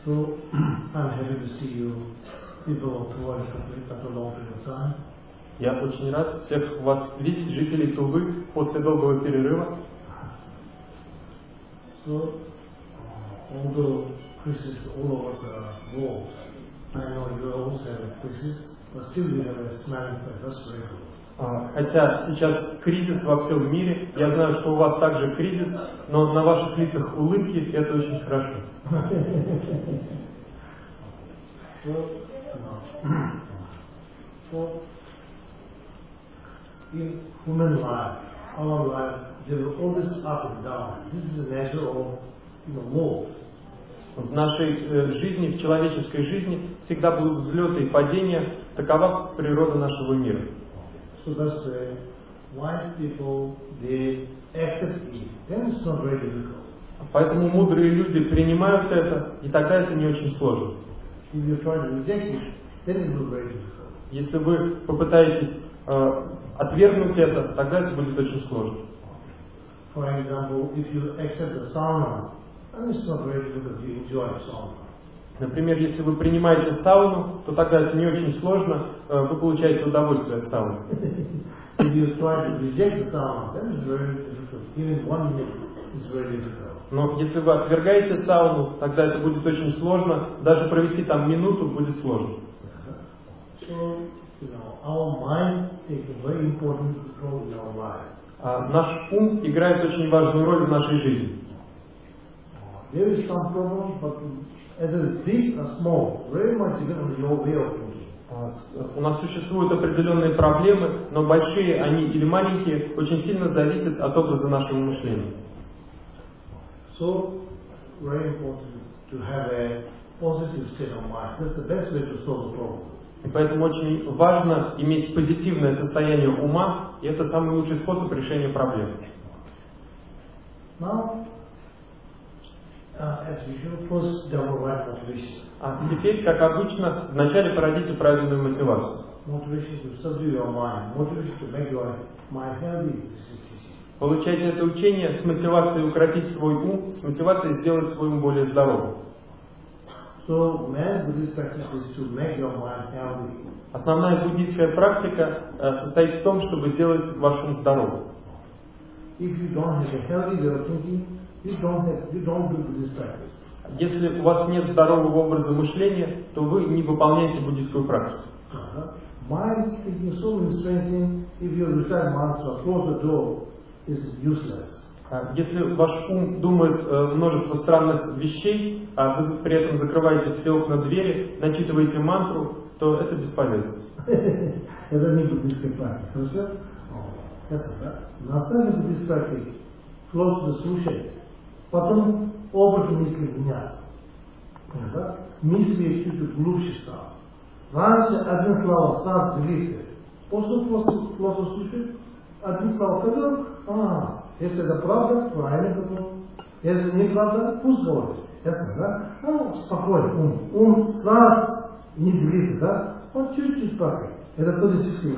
So, I'm happy to see you people of Tuvai after a long period of time. Я очень рад всех вас видеть, жителей Тувы, после долгого перерыва. So, although Christians all over the world, I know you also have Christians, but still you have a smiling face. That's very good. Хотя сейчас кризис во всем мире, я знаю, что у вас также кризис, но на ваших лицах улыбки, и это очень хорошо. So, in human life, our life, there will always up and down. This is a natural, move. В нашей жизни, в человеческой жизни, всегда будут взлеты и падения. Такова природа нашего мира. So that's why people they accept it. Then it's not very difficult. Поэтому мудрые люди принимают это, и тогда это не очень сложно. If you try to reject it, then it will be very difficult. Если вы попытаетесь отвергнуть это, тогда это будет очень сложно. For example, if you accept the sauna, then it's not very difficult to enjoy sauna. Например, если вы принимаете сауну, то тогда это не очень сложно, вы получаете удовольствие от сауны. If you try to reject the sauna, then it's very difficult. Even 1 minute is very difficult. Но если вы отвергаете сауну, тогда это будет очень сложно, даже провести там минуту будет сложно. So, our mind takes a very important role in our life. Наш ум играет очень важную роль в нашей жизни. There is some problem, but either big or small, very much depends on your way of thinking. У нас существуют определенные проблемы, но большие они или маленькие очень сильно зависят от образа нашего мышления. So, very important to have a positive state of mind. That's the best way to solve the problem. И поэтому очень важно иметь позитивное состояние ума, и это самый лучший способ решения проблем. Now, as usual, first develop right motivation. А теперь, как обычно, вначале породите правильную мотивацию. Motivation to subdue your mind. Motivation to make your mind healthy. Получайте это учение с мотивацией укротить свой ум, с мотивацией сделать свой ум более здоровым. So, main Buddhist practice is to make your mind healthy. Основная буддийская практика состоит в том, чтобы сделать ваш ум здоровым. If you don't have a healthy way of thinking, you don't do Buddhist practice. Если у вас нет здорового образа мышления, то вы не выполняете буддийскую практику. Mind thinking so many strange things. If you recite mantra, close the door, is useless. Если ваш ум думает множество странных вещей, а вы при этом закрываете все окна, двери, начитываете мантру, то это бесполезно. Это не буддийская практика. Хорошо? На основе буддийской практики просто слушать, потом образ мысли меняться. Мысли чуть-чуть глубже стал. Раньше один слова сам делится. После просто слушать, один слова сказал, если это правда, правильно сказал. Если не правда, пусть говорит. Ясно, да? Спокойно, ум сразу не делится, да? Он чуть-чуть спокойно. Это тоже чуть-чуть.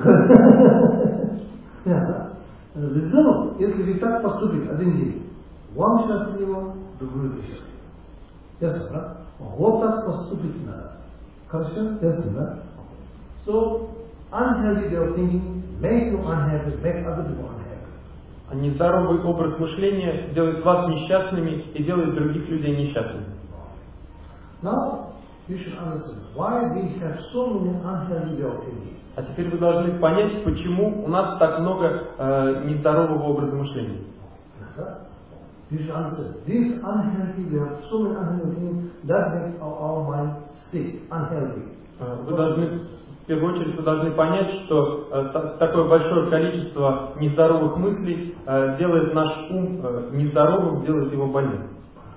Результат, если вы так поступите один день, вам счастливо, другой счастливо. Ясно, да? Вот так поступить надо. Хорошо? Ясно, да? So, unhealthy way of thinking make you unhappy, make other people unhappy. Нездоровый образ мышления делает вас несчастными и делает других людей несчастными. Now, you should understand why we have so many unhealthy way of thinking. А теперь вы должны понять, почему у нас так много нездорового образа мышления. You should understand this unhealthy way of so many unhealthy things that make our mind sick, unhealthy. Вы должны, в первую очередь, вы должны понять, что такое большое количество нездоровых мыслей делает наш ум нездоровым, делает его больным.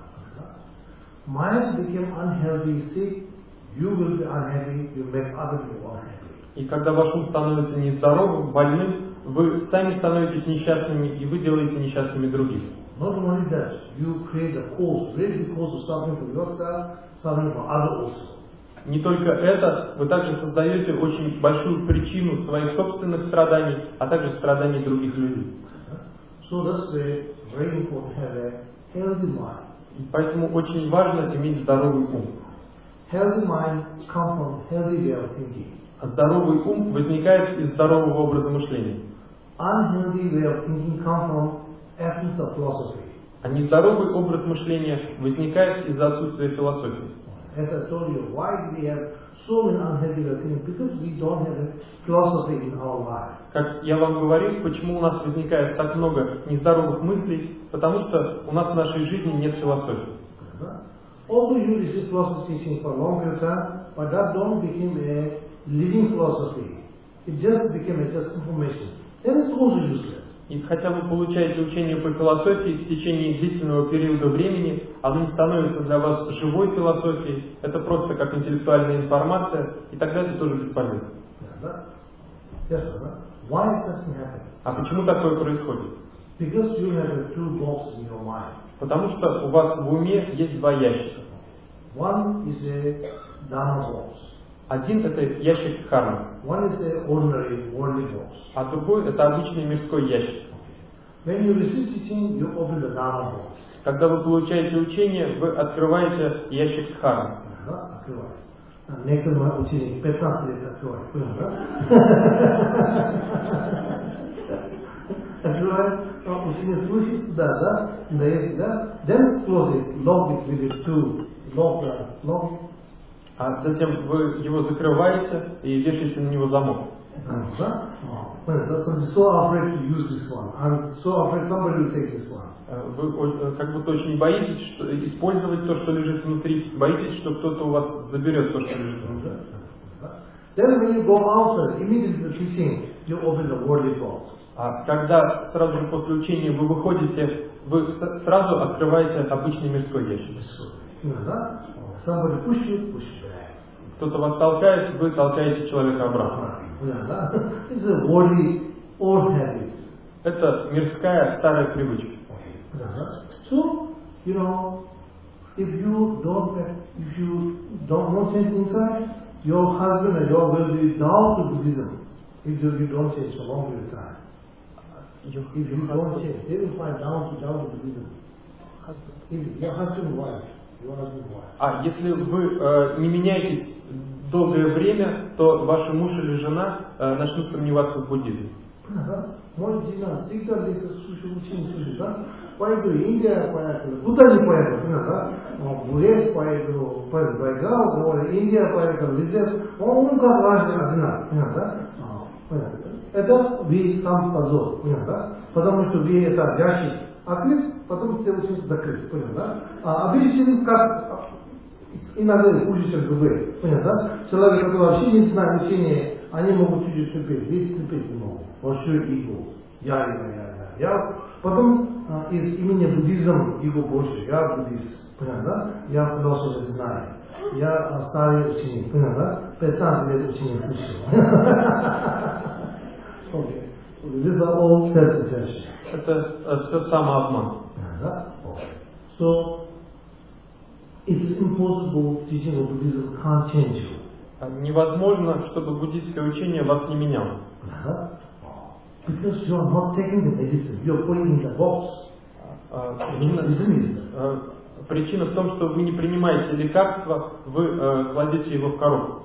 Mind became unhealthy, sick, you will be unhappy, you make other people unhappy. И когда ваш ум становится нездоровым, больным, вы сами становитесь несчастными, и вы делаете несчастными других. Not only that, you create a cause, very big cause of suffering for yourself, suffering for others also. Не только это, вы также создаете очень большую причину своих собственных страданий, а также страданий других людей. So that's very important to have a healthy mind. И поэтому очень важно иметь здоровый ум. healthy mind comes from healthy way of thinking. Здоровый ум возникает из здорового образа мышления. Unhealthy way of thinking comes from absence of philosophy. А нездоровый образ мышления возникает из-за отсутствия философии. As I told you, why we have so many unhealthy way of thinking? Because we don't have a philosophy in our life. Как я вам говорил, почему у нас возникает так много нездоровых мыслей? Потому что у нас в нашей жизни нет философии. Although you receive philosophy teaching for a long period of time, but that don't become a living philosophy. It just became just information. Then it's also useless. И хотя вы получаете учение по философии в течение длительного периода времени, оно не становится для вас живой философией, это просто как интеллектуальная информация, и тогда это тоже бесполезно. А почему такое происходит? Потому что у вас в уме есть два ящика. Один это ящик кармы, а другой это обычный мирской ящик. Когда вы получаете учение, вы открываете ящик кармы. Некоторые ученики 15 лет открывают. Открывают, ученик слушает сюда, да, дает, да, then close it, lock it with it too, lock. А затем вы его закрываете и вешаете на него замок. Да? I'm so afraid to use this one. I'm so afraid somebody will take this one. Вы как будто очень боитесь использовать то, что лежит внутри, боитесь, что кто-то у вас заберет то, что лежит внутри. Then when you go outside, immediately teaching, you open the worldly box. А когда сразу же после учения вы выходите, вы сразу открываете обычный мирской ящик. Somebody push you, push you back. Кто-то вас толкает, вы толкаете человека обратно. It's a worldly old habit. Это мирская старая привычка. So, you know, if you don't change inside, your husband and your will be down to Buddhism. If you don't change for a long period of time. If you don't change, they will find down to Buddhism. If your husband and wife. А если вы не меняетесь долгое время, то ваш муж или жена начнут сомневаться в буддизме. Моя жена всегда здесь слушает, да? Поеду в Индию, куда не поеду, да? Бурец поеду, Байгал, говорит, Индия поеду, везде. Он как важно, да? Это вы сам позор, да? Потому что вы это ящик открыть, потом все ученики закрыть, понял, да? А обычный как иногда хуже, чем другие, понял, да? Человек, который вообще не знает учения, они могут чуть-чуть терпеть, здесь терпеть не могут. Вообще его, я. Потом из имени буддизм его больше, я буддист, понял, да? Я философ знаю, я старый ученик, понял, да? 15 лет ученик слышал. Окей. This is all self-deception. Это все самообман. So, it's impossible teaching of Buddhism can't change you. Невозможно, чтобы буддийское учение вас не меняло. Because you are not taking the medicine, you are putting in the box. Причина в том, что вы не принимаете лекарства, вы кладете его в коробку.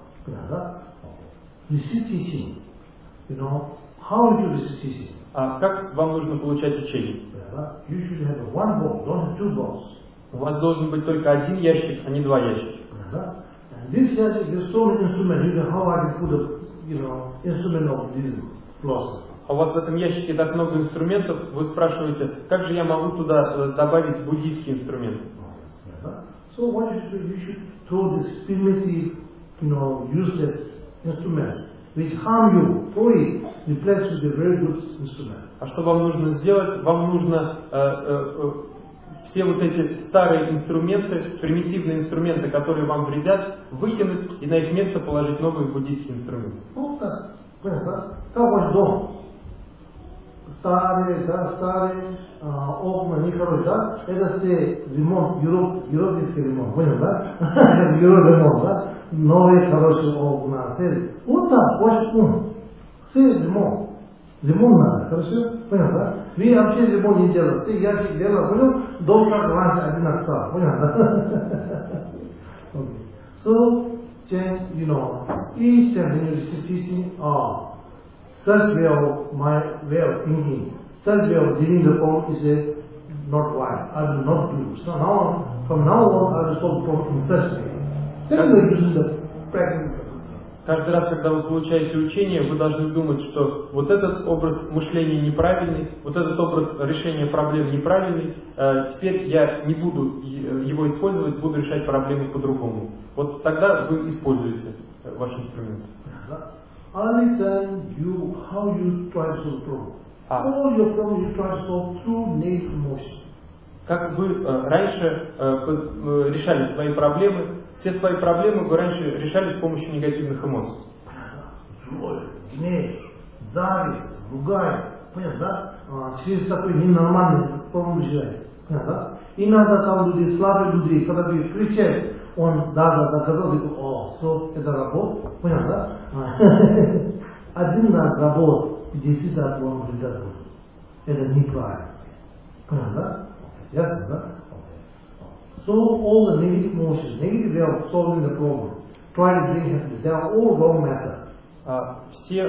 Receive teaching. You know, how you receive teaching? А как вам нужно получать учение? You should have one box, don't have two boxes. У вас должен быть только один ящик, а не два ящика. And this ящик, there's so many instruments. You know how I can put a, instrument of Buddhism philosophy. А у вас в этом ящике так много инструментов, вы спрашиваете, как же я могу туда добавить буддийские инструменты? So what you should do, you should throw this primitive, useless instrument, which harm you, throw it, replace with a very good instrument. А что вам нужно сделать? Вам нужно все вот эти старые инструменты, примитивные инструменты, которые вам вредят, выкинуть и на их место положить новые буддийские инструменты. Вот так. Понятно? Как ваш дом? Старые окна нехорошие, да? Это все ремонт, европейский ремонт, понял, да? Ремонт, да? Новые хорошие окна, все. Вот так, ваш ум. Все ремонт. Ремонт надо, хорошо? Понял, да? Вы вообще ремонт не делаете. Ты ящик делаешь, понял? Дом как раньше один остался, понял, да? So, you know, each time when you receive teaching, such way of thinking, such way of dealing the problem is not right. I will not do. So now, from now on, I will solve the problem in such way. Then we use the practice. Каждый раз, когда вы получаете учение, вы должны думать, что вот этот образ мышления неправильный, вот этот образ решения проблем неправильный, теперь я не буду его использовать, буду решать проблемы по-другому. Вот тогда вы используете ваш инструмент. Only then how you try to solve the problem. All your problems you try to solve through negative emotion. Как вы раньше решали свои проблемы, все свои проблемы вы раньше решали с помощью негативных эмоций. Злой, гнев, зависть, ругань. Понятно, да? Через такой ненормальный форму решает. Понятно, да? Иногда там люди, слабые люди, когда вы кричат, он даже доказал, говорит, что это работа. Понятно, да? Один раз работа, 10 раз он результат будет. Это неправильно. Понятно, да? Ясно, да? So all the negative emotions, negative way of solving the problem, try to bring happiness, they are all wrong methods. Все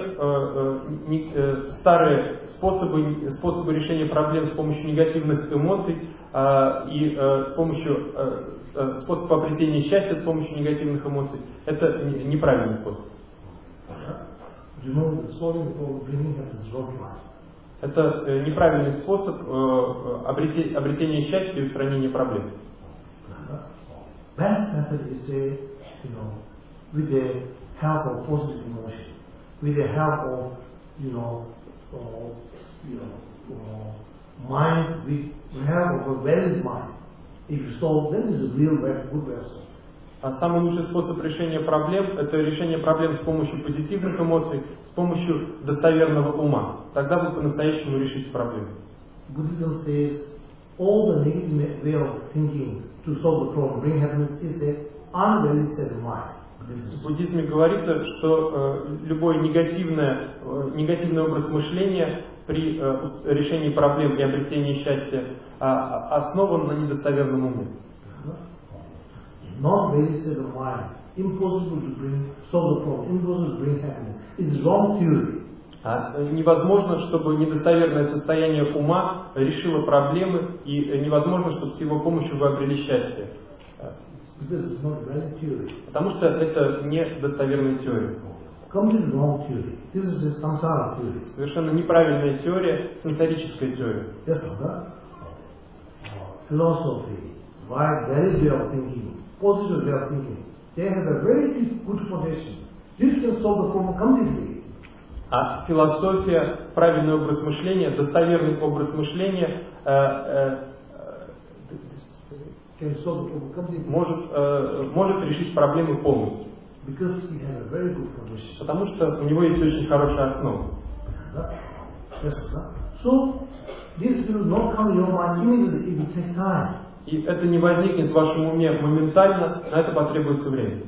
старые способы решения проблем с помощью негативных эмоций и с помощью способа обретения счастья с помощью негативных эмоций, это неправильный способ. Это неправильный способ обретения счастья и устранения проблем. Best method is with the help of positive emotion, with the help of mind, with the help of a well mind. If you solve, then is a real good way of solving. А самый лучший способ решения проблем – это решение проблем с помощью позитивных эмоций, с помощью достоверного ума. Тогда вы по-настоящему решите проблему. Buddhism says all the negative way of thinking to solve the problem, bring happiness, is an unrealistic mind. В буддизме говорится, что любой негативный образ мышления при решении проблем и обретении счастья основан на недостоверном уме. Not realistic mind, impossible to solve the problem, impossible to bring happiness. It's wrong theory. Невозможно, чтобы недостоверное состояние ума решило проблемы, и невозможно, чтобы с его помощью вы обрели счастье. Потому что это не достоверная теория. Совершенно неправильная теория, сенсорическая теория. Philosophy, right, very way of thinking, positive way of thinking, they have a very good foundation. This can solve the problem completely. А философия, правильный образ мышления, достоверный образ мышления может решить проблемы полностью. Потому что у него есть очень хорошая основа. И это не возникнет в вашем уме моментально, на это потребуется время.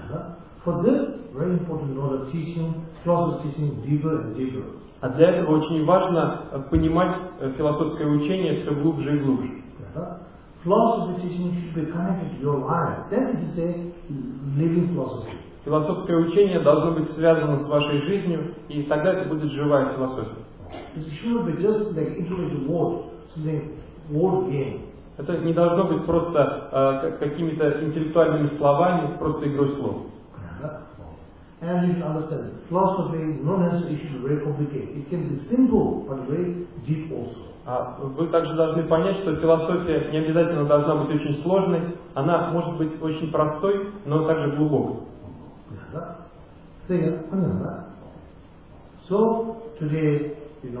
А для этого очень важно понимать философское учение все глубже и глубже. Философское учение должно быть связано с вашей жизнью, и тогда это будет живая философия. Это не должно быть просто какими-то интеллектуальными словами, просто игрой слов. And you can understand, philosophy is not necessarily very complicated. It can be simple, but very deep also. Вы также должны понять, что философия не обязательно должна быть очень сложной, она может быть очень простой, но также глубокой. So today,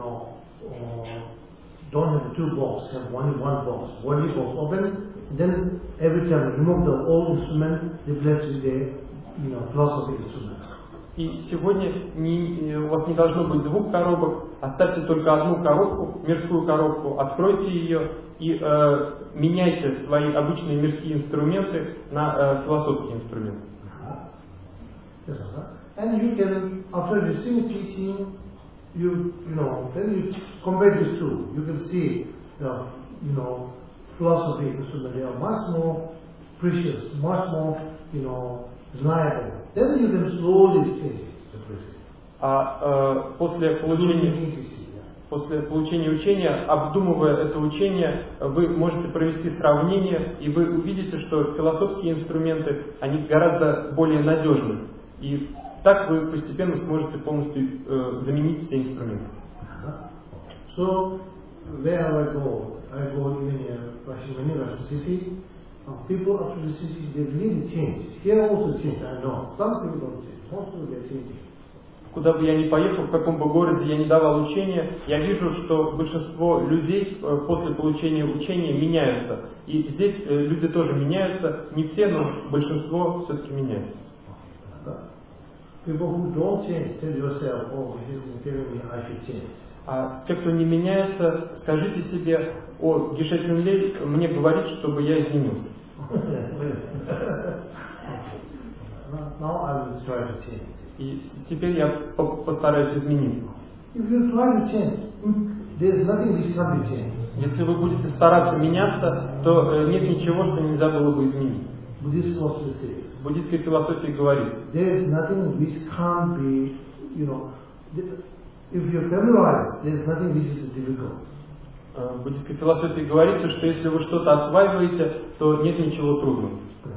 don't have two boxes, have only one box. One box open, then every time remove the old instrument, replace with the philosophy instrument. И сегодня у вас не должно быть двух коробок, оставьте только одну коробку, мирскую коробку, откройте ее и меняйте свои обычные мирские инструменты на философские инструменты. And you can, after receiving teaching, then you compare these two. You can see, philosophy instruments, they are much more precious, much more, зная это, then you can slowly change the person. После получения учения, обдумывая это учение, вы можете провести сравнение, и вы увидите, что философские инструменты, они гораздо более надежны. И так вы постепенно сможете полностью заменить все инструменты. So, wherever I go even in many Russian cities, people after the city, they really change. Here also change, I know. Some people don't change, most of them are changing. Куда бы я ни поехал, в каком бы городе я ни давал учения, я вижу, что большинство людей после получения учения меняются. И здесь люди тоже меняются, не все, но большинство все-таки меняются. А те, кто не меняется, скажите себе: о, Геше Чунлей мне говорит, чтобы я изменился. И теперь я постараюсь измениться. Если вы будете стараться меняться, то нет ничего, что нельзя было бы изменить. В буддийской философии говорится: в буддийской философии говорится, что если вы что-то осваиваете, то нет ничего трудного.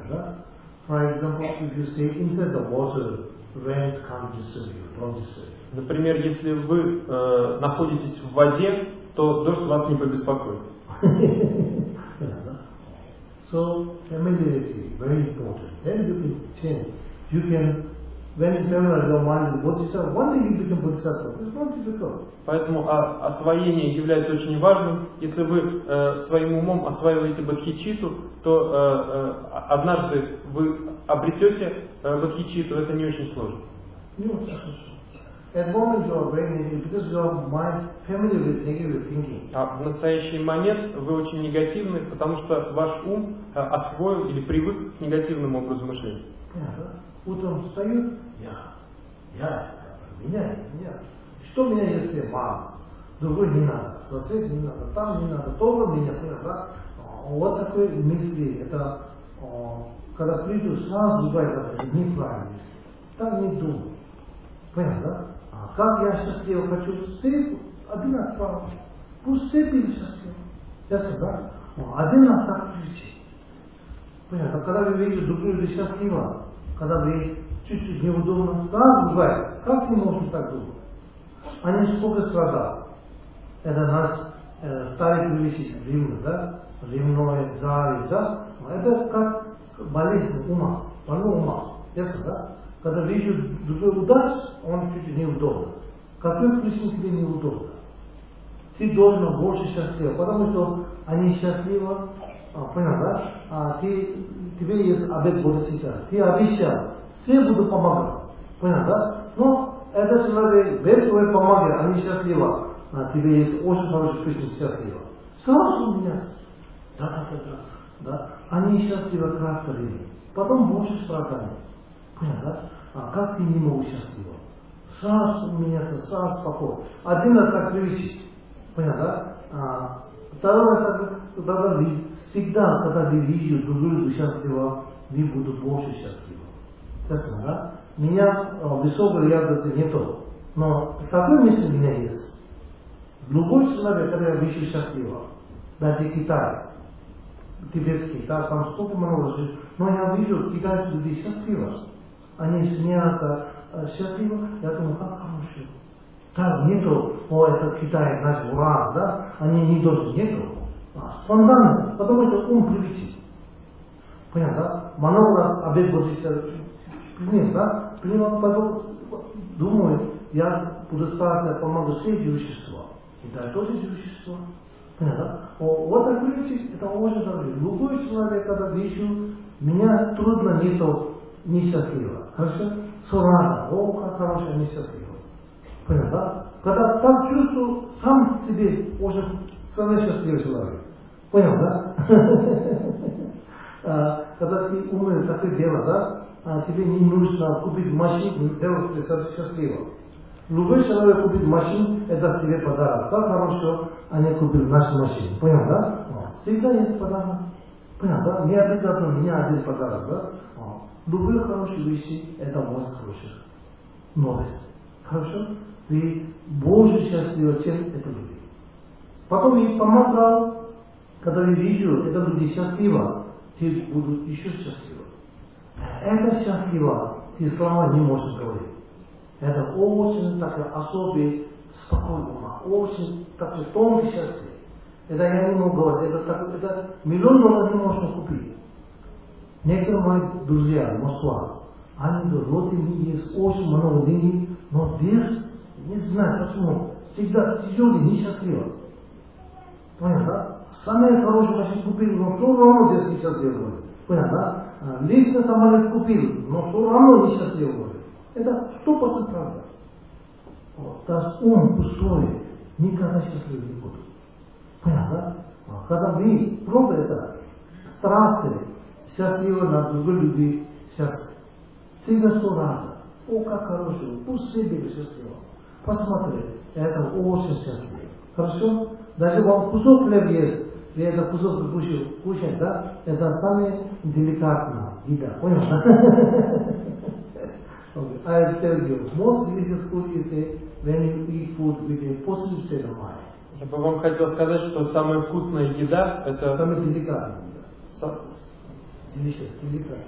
Например, если вы находитесь в воде, то дождь вас не побеспокоит. So familiarity very important. Then you can change. You can, when you familiarize your mind with bodhisattva, one day you become bodhisattva. It's not difficult. Поэтому освоение является очень важным. Если вы своим умом осваиваете бодхичитту, то однажды вы обретете бодхичитту. Это не очень сложно. At moment you are very negative because your mind familiar with negative thinking. А в настоящий момент вы очень негативны, потому что ваш ум освоил или привык к негативному образу мышления. Утром встает, меня. Что меня если мама? Другой не надо, сосед не надо, там не надо, тоже меня, да? Вот такой мысли, это когда придут сразу говорят, неправильно. Так не думай. Понятно, да? Как я счастлив хочу, все один отправил. Пусть все были счастливы. Ясно, да? Один нас так включит. Понятно, когда вы видите друг друга счастливо, когда вы чуть-чуть неудобно, сразу говорят, как вы можете так думать? Они сколько страдают. Это наш старый привычный ревность, да? Ревное, зависть, да? Это как болезнь ума, больной ума. Ясно, да? Когда видишь другой удачу, он чуть-чуть неудобно. Какой причине тебе неудобно? Ты должен больше счастлив, потому что они счастливы, понял, да? Тебе есть обет бодхисаттва. Ты обещал, все будут помогать, понял, да? Но это человек без твоей помощи, они счастливы. Тебе есть очень хороший причина счастлива. Сразу меняется. Да. Они счастливы краткое время. Потом больше страданий. Понятно, да? Как ты не мог счастливо? Сразу меняется, сразу спокойно. Один раз так привычит. Понятно, да? Второй раз тогда всегда, когда ты видишь другую счастливо, вы будете больше счастливы. Ясно, да? Меня высокой яркости нету. Но такое место у меня есть. Любой человек, когда я вижу счастливо, даже Китай, тибетский, да, там столько много жизней, но я вижу китайские люди счастливы. Они смеются счастливо, я думаю, как хорошо. Там нету, это Китай, наш уран, да, они не должны, нету. Спонтанно, потому что ум привычит. Понятно, да? Много раз обед бодхисаттва принял, да? Принял, потом думаю, я буду стараться помогать всем живуществам. Китай тоже живущество. Понятно, да? Вот такой привычит, это очень хорошо. Любой человек, когда вижу, меня трудно нету, несчастливо. Хорошо? Сурата. О, как хорошая несчастливо. Понятно, да? Когда так чувствую, сам себе уже самый счастливый человек. Понял, да? Когда ты умеешь такое дело, да? Тебе не нужно купить машину, делать тебя счастливым. Любой человек купит машину, это тебе подарок. Как хорошо они купили нашу машину. Понял, да? Всегда есть подарок. Понятно, да? Не обязательно меня один подарок, да? Любые хорошие вещи, это most хороших новость. Хорошо? Ты больше счастлива, чем это люди. Потом я помогал, когда я вижу, это люди счастливо, ты будут еще счастливы. Это счастливо, ты слова не можешь говорить. Это очень такое особое спокойно, очень такое тонкое счастье. Это я не могу говорить, это $1 миллион не можно купить. Некоторые мои друзья, Москва, они говорят, вот у них есть очень много денег, но без, не знаю почему, всегда тяжелый, несчастливый. Понятно, да? Самые хорошие машины купили, но все равно здесь несчастливый. Понятно, да? Личный самолет купил, но все равно несчастливый. Это 100% правда. То ум пустой, никогда счастливый не будет. Понятно, да? Когда вы пробуете страсти, счастливы на других людей, счастливы. Всегда что рада. О, как хорошо, пусть себе счастливо. Посмотри, это очень счастливо. Хорошо? Даже вам кусок хлеба есть, и это кусок кушать, да? Это самое деликатное еда. Понял? I tell you, most delicious food is when you eat food with a positive state of mind. Я бы вам хотел сказать, что самая вкусная еда это... Самая деликатная еда. Деликатная.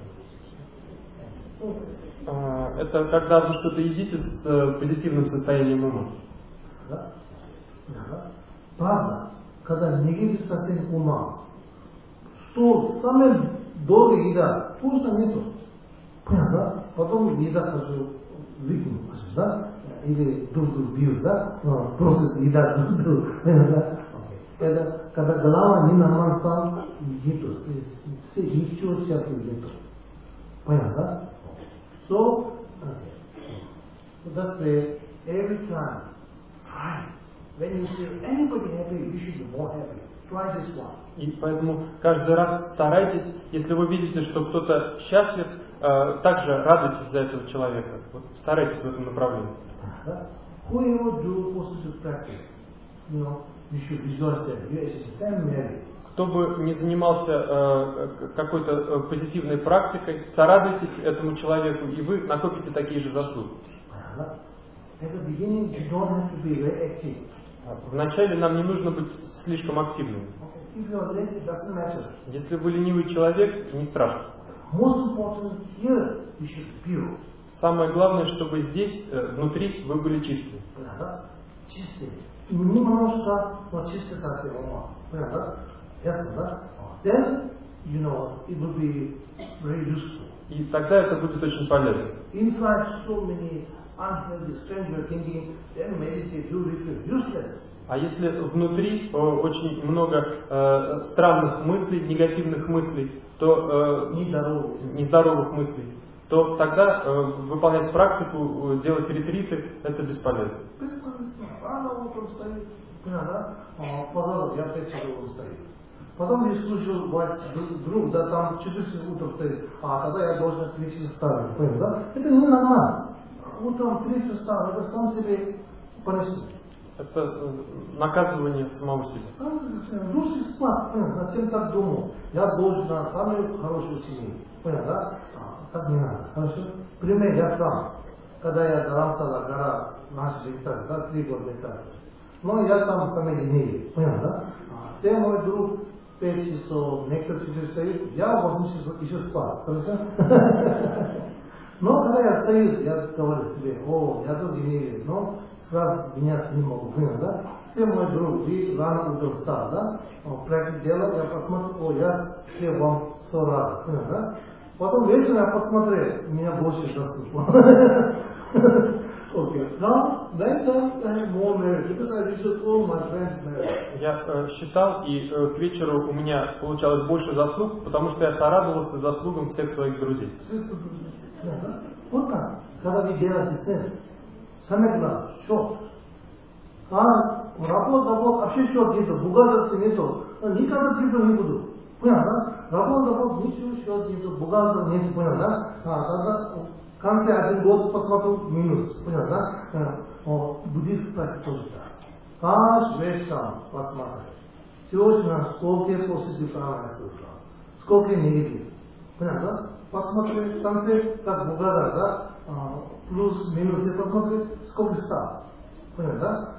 Это когда вы что-то едите с позитивным состоянием ума. Да? Да. Правда, когда негативное состояние ума, что самая долгая еда, вкусно нету. Понятно, да? Потом еда хочу выкинуть, да? Или друг друга бьют, да? Просто еда друг друга. Да? Это когда голова не нормально там нету, ничего счастлива нету. Понятно, да? So, that's the every time, try. When you see anybody happy, you should be more happy. Try this one. И поэтому каждый раз старайтесь, если вы видите, что кто-то счастлив, также радуйтесь за этого человека. Вот, старайтесь в этом направлении. Whoever do positive practice, you should rejoice that you are the same Mary. Кто бы не занимался какой-то позитивной практикой, сорадуйтесь этому человеку, и вы накопите такие же заслуги. Вначале нам не нужно быть слишком активными. Если вы ленивый человек, не страшно. Самое главное, чтобы здесь, внутри, вы были чистыми. Чистые. Немножко, но чисто совсем ума. Ясно, да? Then, it will be very useful. И тогда это будет очень полезно. Inside so many unhealthy, strange thinking, then meditate, you will feel useless. А если внутри очень много странных мыслей, негативных мыслей, то нездоровых мыслей, то тогда выполнять практику, делать ретриты, это бесполезно. Рано утром стоит, пожалуйста, я 5 часов стоит. Потом я слушаю вас друг, да там 4 утра стоит, тогда я должен 3 часа ставить, понял, да? Это не нормально. Утром 3 часа ставить, это сам себе понесет. Это наказывание самого себя. Души спать, понял, зачем так думал? Я должен на самую хорошую семью, понял, да? Так не надо, хорошо? Пример я сам, когда я Дарамсала, гора, наша летали, да, 3 года летали. Но я там сами ленивый, понял, да? Все мой друг 5 часов, некоторые 4 стоит, я 8 часов еще спал, хорошо? Но когда я стою, я говорю себе, я тут ленивый, но сразу меняться не могу, понял, да? Все мой друг, вы рано утром встал, да? Практик делал, я посмотрел, я все вам все рад, понял, да? Потом вечером я посмотрел, меня больше доступно. Okay. Now, that time I have more merit because I researched all my friends' merit. Я считал, и к вечеру у меня получалось больше заслуг, потому что я сорадовался заслугам всех своих друзей. Вот так. Когда вы делаете тест, самое главное, счет. Работа, вообще счет нету, бухгалтерства нету, никогда цифры не буду. Понял, да? Работа, ничего счет нету, бухгалтер нету, понял, да? Тогда в конце 1 год посмотрю минус, понял, да? Буддийский практик тоже так. Каждый вечер посмотрим. Сегодня сколько позитив права я слышал, сколько негатив. Понятно? Посмотри, там ты как бугара, да? Плюс, минус, и посмотри, сколько стал. Понятно?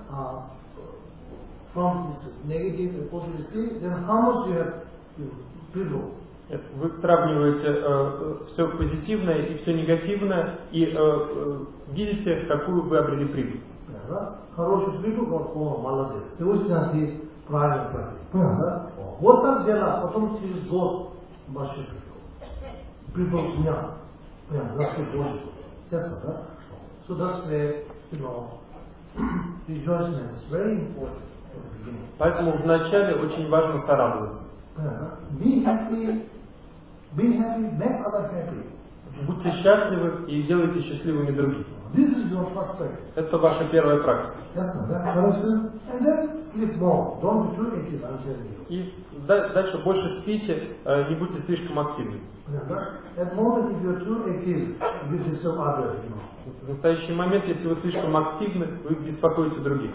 From negative to positive, then how much you have below? Вы сравниваете все позитивное и все негативное и видите, какую вы обрели прибыль. Хороший прибыль, молодец. Сегодня ты правильно правильно. Вот так дело, потом через год большой прибыль дня. That's больше. Ясно, да? So that's where, rejoicing is very important. Поэтому вначале очень важно сорадоваться. Be happy, make others happy. Будьте счастливы и делайте счастливыми других. This is your first practice. Это ваша первая практика. And then sleep more. Don't be too active, I'm telling you. И дальше больше спите, не будьте слишком активны. At moment, if you're too active, you disturb others. В настоящий момент, если вы слишком активны, вы беспокоите других.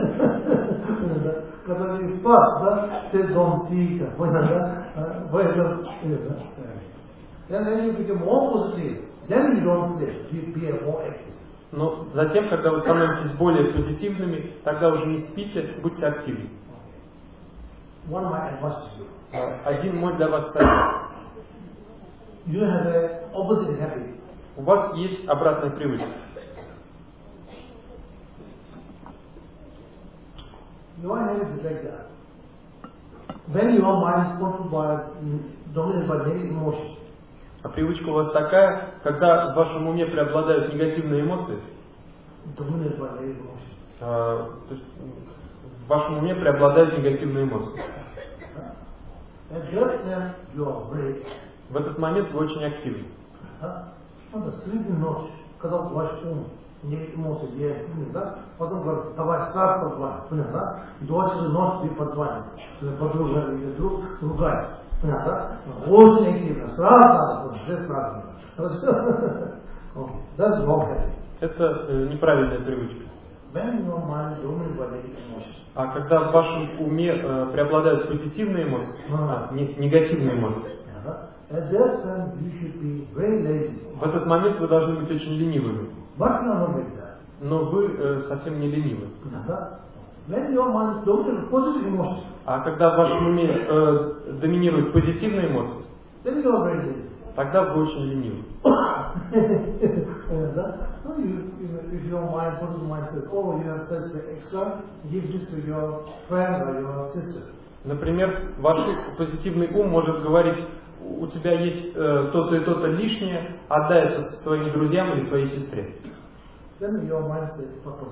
Когда ты спас, да, ты дом тихо, понял, да? Then when you become more positive, then you don't sleep, you be more active. Но затем, когда вы становитесь более позитивными, тогда уже не спите, будьте активны. One my advice to you. Один мой для вас совет. You have an opposite habit. У вас есть обратная привычка. Your habit is like that. When your mind is dominated by negative emotions. А привычка у вас такая, когда в вашем уме преобладают негативные эмоции, то есть в вашем уме преобладают негативные эмоции. В этот момент вы очень активны. Когда ваш ум не эмоции есть, да? Потом говорят, давай старт позвонить, да? До часу ночи ты позвонишь, подруга или друг, другая. Понятно? Очень активно, сразу, уже сразу. That's wrong habit. Это неправильная привычка. When your mind dominated by negative emotions. А когда в вашем уме преобладают позитивные эмоции, негативные эмоции, at that time you should be very lazy. В этот момент вы должны быть очень ленивыми. But you are not like that. Но вы совсем не ленивы. When your mind dominates positive emotions. А когда в вашем уме доминируют позитивные эмоции, then you are very lazy. Тогда вы очень ленивы. If your mind, positive mind says, oh, you have such extra, give this to your friend or your sister. Например, ваш позитивный ум может говорить, у тебя есть то-то и то-то лишнее, отдай это своим друзьям или своей сестре. Then your mind says, потом.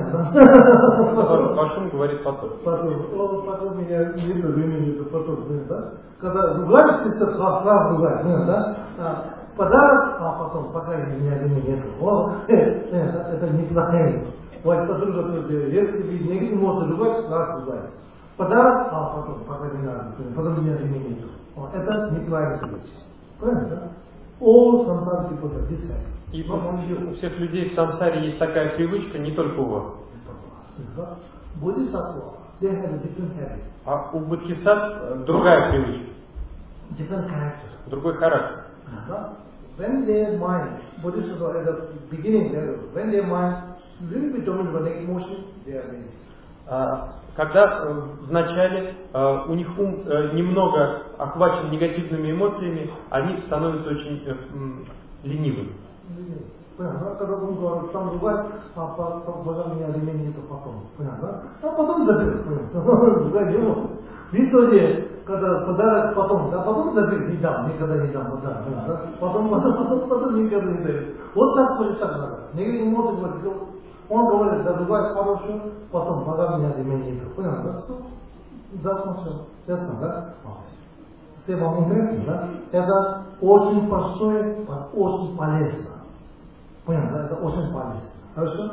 Ваш ум говорит потом. Потом меня нету времени, потом, да? Когда ругают, сестра сразу ругают, да? Подарок, а потом, пока меня времени нету. Это неплохая. Вот подруга тоже, если вы не можете ругать, сразу ругают. Подарок, а потом, пока не надо, потом меня времени нету. Это неправильно. Правильно, да? All samsara people have this habit. И у всех людей в сансаре есть такая привычка, не только у вас. Bodhisattva, they have a different habit. А у бодхисаттв другая привычка. Different character. Другой характер. When their mind, Bodhisattva at the beginning level, when their mind little bit dominated by negative emotion, they are lazy. Когда вначале у них ум немного охвачен негативными эмоциями, они становятся очень ленивыми. Когда он говорит, там ругать, а потом меня времени нету потом. Понятно? А потом заберешь, понятно? Вы тоже, когда подарок потом, да, потом заберешь, не дам, никогда не дам подарок. Потом никогда не даю. Вот так будет так надо. Негативные эмоции, он говорит, да, ругать хорошую, потом пока меня времени нету. Понятно? Завтра все. Ясно, да? Все вам интересно, да? Это очень простое, очень полезно. Понятно, это очень полезно. Хорошо?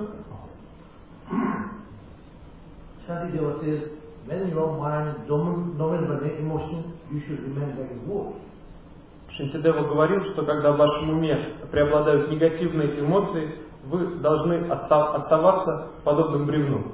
Shanti Deva says, when your mind dominated by negative emotion, you should remain like a wolf. Шантидева говорил, что когда в вашем уме преобладают негативные эмоции, вы должны оставаться подобным бревну.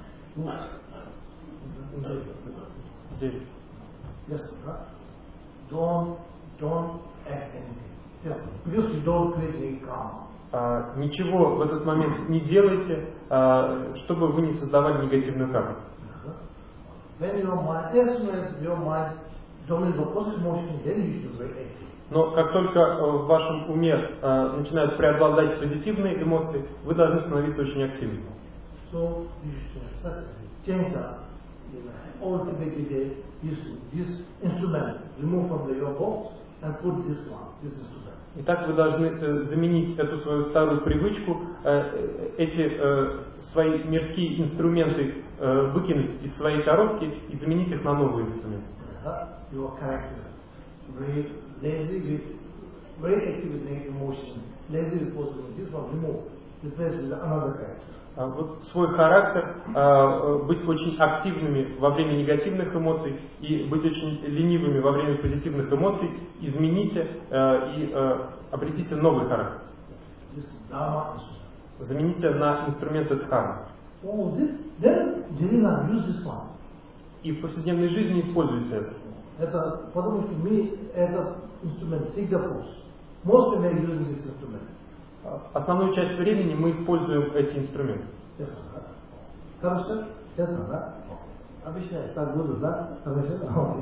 Yes, right? don't act anything. Yeah. Because you don't create any karma. Ничего в этот момент не делайте, чтобы вы не создавали негативную карму. When your mind, as soon as your mind dominates the positive emotion, then you should be active. Но как только в вашем уме начинают преобладать позитивные эмоции, вы должны становиться очень активными. So you should change ultimately this instrument, remove from your box and put this instrument. Итак, вы должны заменить эту свою старую привычку, эти свои мирские инструменты выкинуть из своей коробки и заменить их на новые инструменты. Your character, very lazy, very active with negative emotion, lazy with positive, this one remove, replace with another character. Вот свой характер, быть очень активными во время негативных эмоций и быть очень ленивыми во время позитивных эмоций, измените и обретите новый характер. Замените на инструменты дхармы. И в повседневной жизни используйте это. Это потому что мы этот инструмент всегда пользуемся. Most of them using this instrument. Основную часть времени мы используем эти инструменты. Ясно, да? Хорошо? Ясно, да? Обещаю, так буду, да? Хорошо?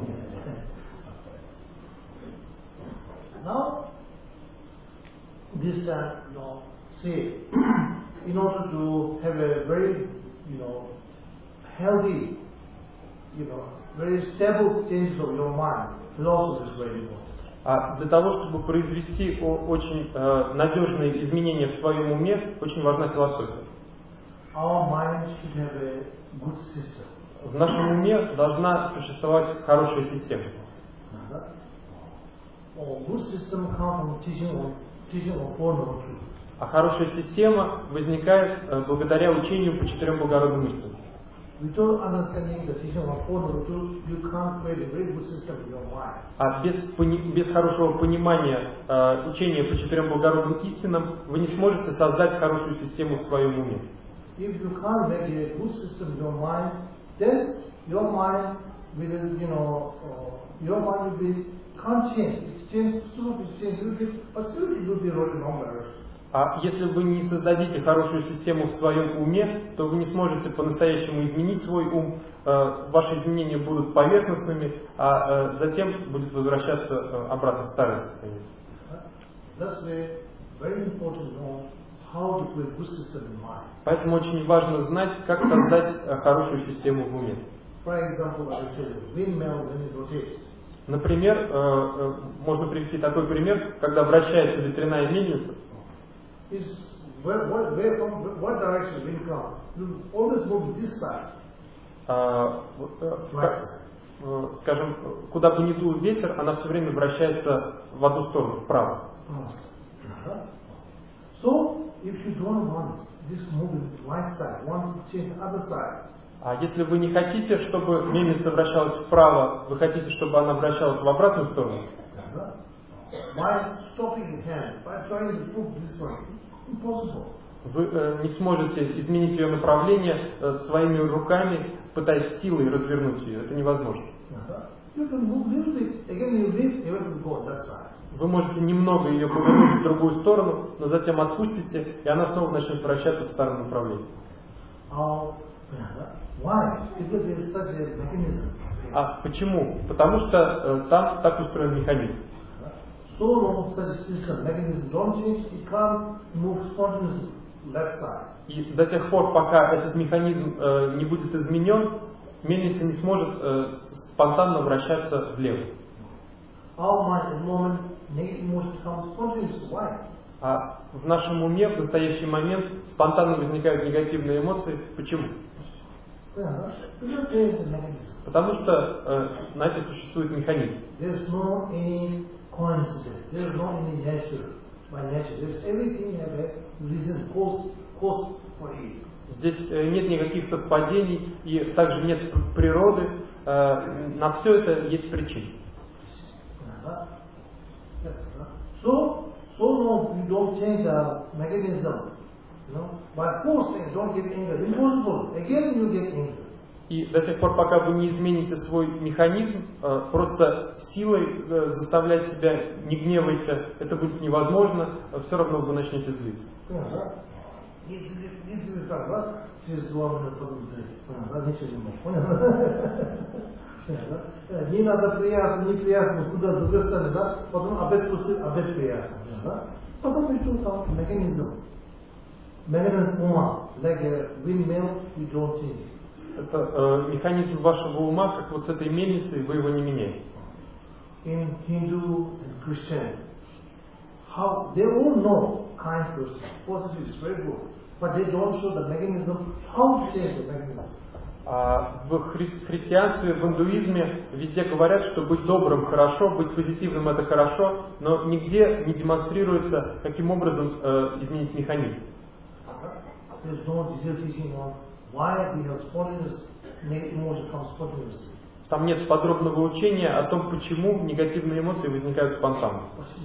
Now, this time, say, in order to have a very, healthy, very stable change of your mind, philosophy is very important. А для того, чтобы произвести очень надежные изменения в своем уме, очень важна философия. Our mind should have a good system. В нашем уме должна существовать хорошая система. Good system comes from teaching of Four Noble Truths. А хорошая система возникает благодаря учению по четырем благородным истинам. Without understanding the teaching of Four Noble Truths, you can't create a very good system in your mind. А без хорошего понимания учения по четырем благородным истинам вы не сможете создать хорошую систему в своем уме. If you can't make a good system in your mind, then your mind will be can't change. It's changed, soon it change a little bit, but still it will be rolling over. А если вы не создадите хорошую систему в своем уме, то вы не сможете по-настоящему изменить свой ум, ваши изменения будут поверхностными, а затем будет возвращаться обратно в старое состояние. Поэтому очень важно знать, как создать хорошую систему в уме. Например, можно привести такой пример, когда вращается ветряная мельница. Скажем, куда бы ни дул ветер, она все время вращается в одну сторону, вправо. А если вы не хотите, чтобы мельница вращалась вправо, вы хотите, чтобы она вращалась в обратную сторону, вы не сможете изменить ее направление своими руками, пытаясь силой развернуть ее. Это невозможно. Вы можете немного ее повернуть в другую сторону, но затем отпустите, и она снова начнет вращаться в старом направлении. А почему? Потому что там так устроен механизм. И до тех пор, пока этот механизм не будет изменен, мельница не сможет спонтанно вращаться влево. А в нашем уме в настоящий момент спонтанно возникают негативные эмоции. Почему? Потому что на это существует механизм. Здесь нет никаких совпадений и также нет природы. На все это есть причины. So no, you don't change the mechanism. By forcing, don't get angry. Impossible. Again you get angry. И до тех пор, пока вы не измените свой механизм, просто силой заставлять себя, не гневайся, это будет невозможно, все равно вы начнете злиться. Если так, да, через 2 минуты ничего не может. Не надо приятно, неприятно, куда с другой стороны, да, потом опять приятно, да. Потом еще там механизм ума, like a windmill, you don't change it. Это механизм вашего ума, как вот с этой мельницей, вы его не меняете. In Hindu and Christian, how they all know kind person, positive is very good, but they don't show the mechanism how to change the mechanism. В христианстве, в индуизме везде говорят, что быть добрым хорошо, быть позитивным это хорошо, но нигде не демонстрируется, каким образом изменить механизм. There's no detailed teaching on why we have spontaneous emotion comes spontaneously. Там нет подробного учения о том, почему негативные эмоции возникают спонтанно.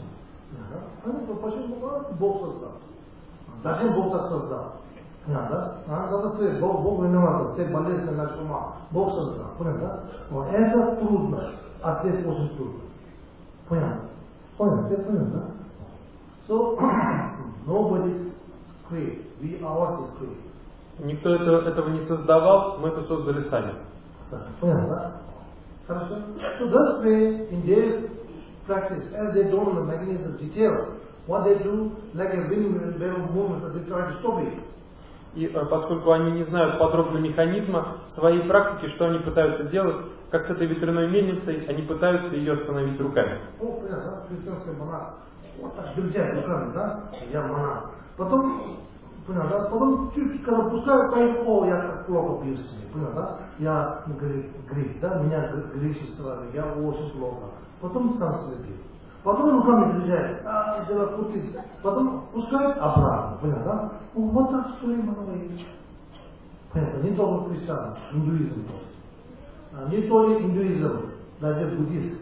Почему Бог создал? Зачем Бог так создал? Понятно? Бог виноват, все болезни нашего ума. Бог создал. Понятно? Вот это трудно. Ответ очень трудно. Понятно? Понятно? Все понятно? So, nobody create. We ourselves create. Никто этого не создавал, мы это создали сами. Понятно? Хорошо? So that's way in their practice, as they don't know the mechanism detail, what they do, like a windmill movement, they try to stop it. И поскольку они не знают подробно механизма, в своей практике, что они пытаются делать, как с этой ветряной мельницей, они пытаются ее остановить руками. О, понятно, христианский монах. Вот так нельзя руками, да? Я монах. Потом, понятно, потом чуть-чуть, когда пускаю, о, я так плохо пью с ней, понятно? Я грех, да? Меня грешит сразу, я очень плохо. Потом сам себе пью. Потом руками приезжает, дело крутит. Потом пускает обратно, понятно? Вот так что и много есть. Понятно? Не только христиан, индуизм тоже. Не только индуизм, даже буддизм.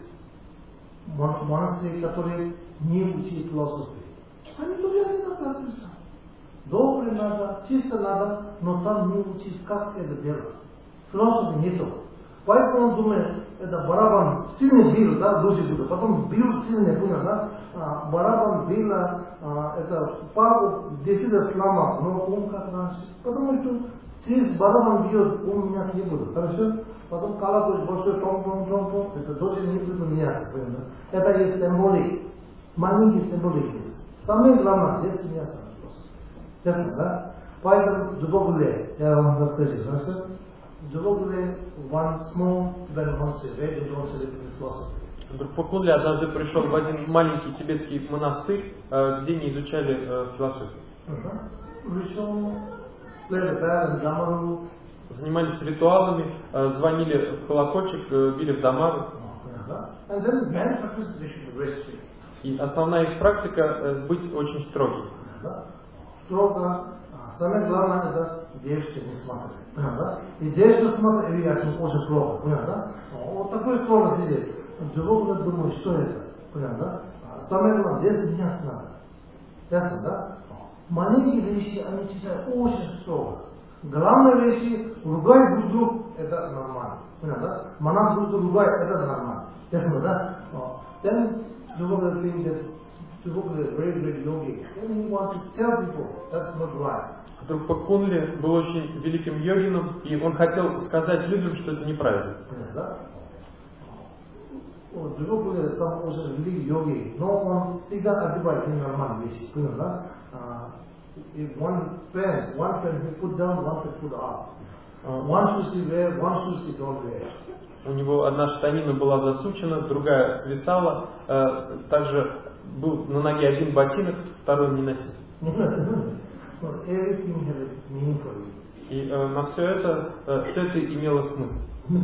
Монахи, которые не учат философии. Они тоже одинаковые. Добрый надо, чисто надо, но там не учить, как это делать. Философии нету. Поэтому он думает, это барабан сильно бил, да, души буду. Потом бил сильно, понял, да? Барабан бил, это пару 10 раз сломал, но он как раньше. Потому что через барабан бьет, он меня не будет, хорошо? Потом колокольчик большой, том, это тоже не будет меняться, понял, да? Это есть символик, маленький символик есть. Самое главное, здесь меняться просто. Ясно, да? Поэтому Джубогуле, я вам расскажу, хорошо? Джубогуле, one small Tibetan monastery, where they don't celebrate philosophy. В Джубогуле однажды пришел в один маленький тибетский монастырь, где не изучали философию. Занимались ритуалами, звонили в колокольчик, били в дамару. И основная их практика быть очень строгой. Строго. Самое главное это девушки не смотрят. Да? И девушка смотрит, и я очень плохо. Да? Вот такой строго сидит. Джубогуле думает, что это. Да? Самое главное, девушка меняться надо. Ясно, да? Маленькие вещи, они читают очень строго. Главные вещи, ругай друг друга, это нормально. Да? Монах друг друга ругает, это нормально. Ясно, да? Then Джубогуле thinks that Джубогуле is very great yogi. Then he wants to tell people that's not right. Друг Пакунли был очень великим йогином, и он хотел сказать людям, что это неправильно. Да? Джубогуле сам очень великий йоги, но он всегда одевает нормальные вещи. Да? If one pen he put down, one pen put up. One shoes he wear, one shoes he don't wear. У него одна штанина была засучена, другая свисала, также был на ноге один ботинок, второй не носил. И на все это имело смысл.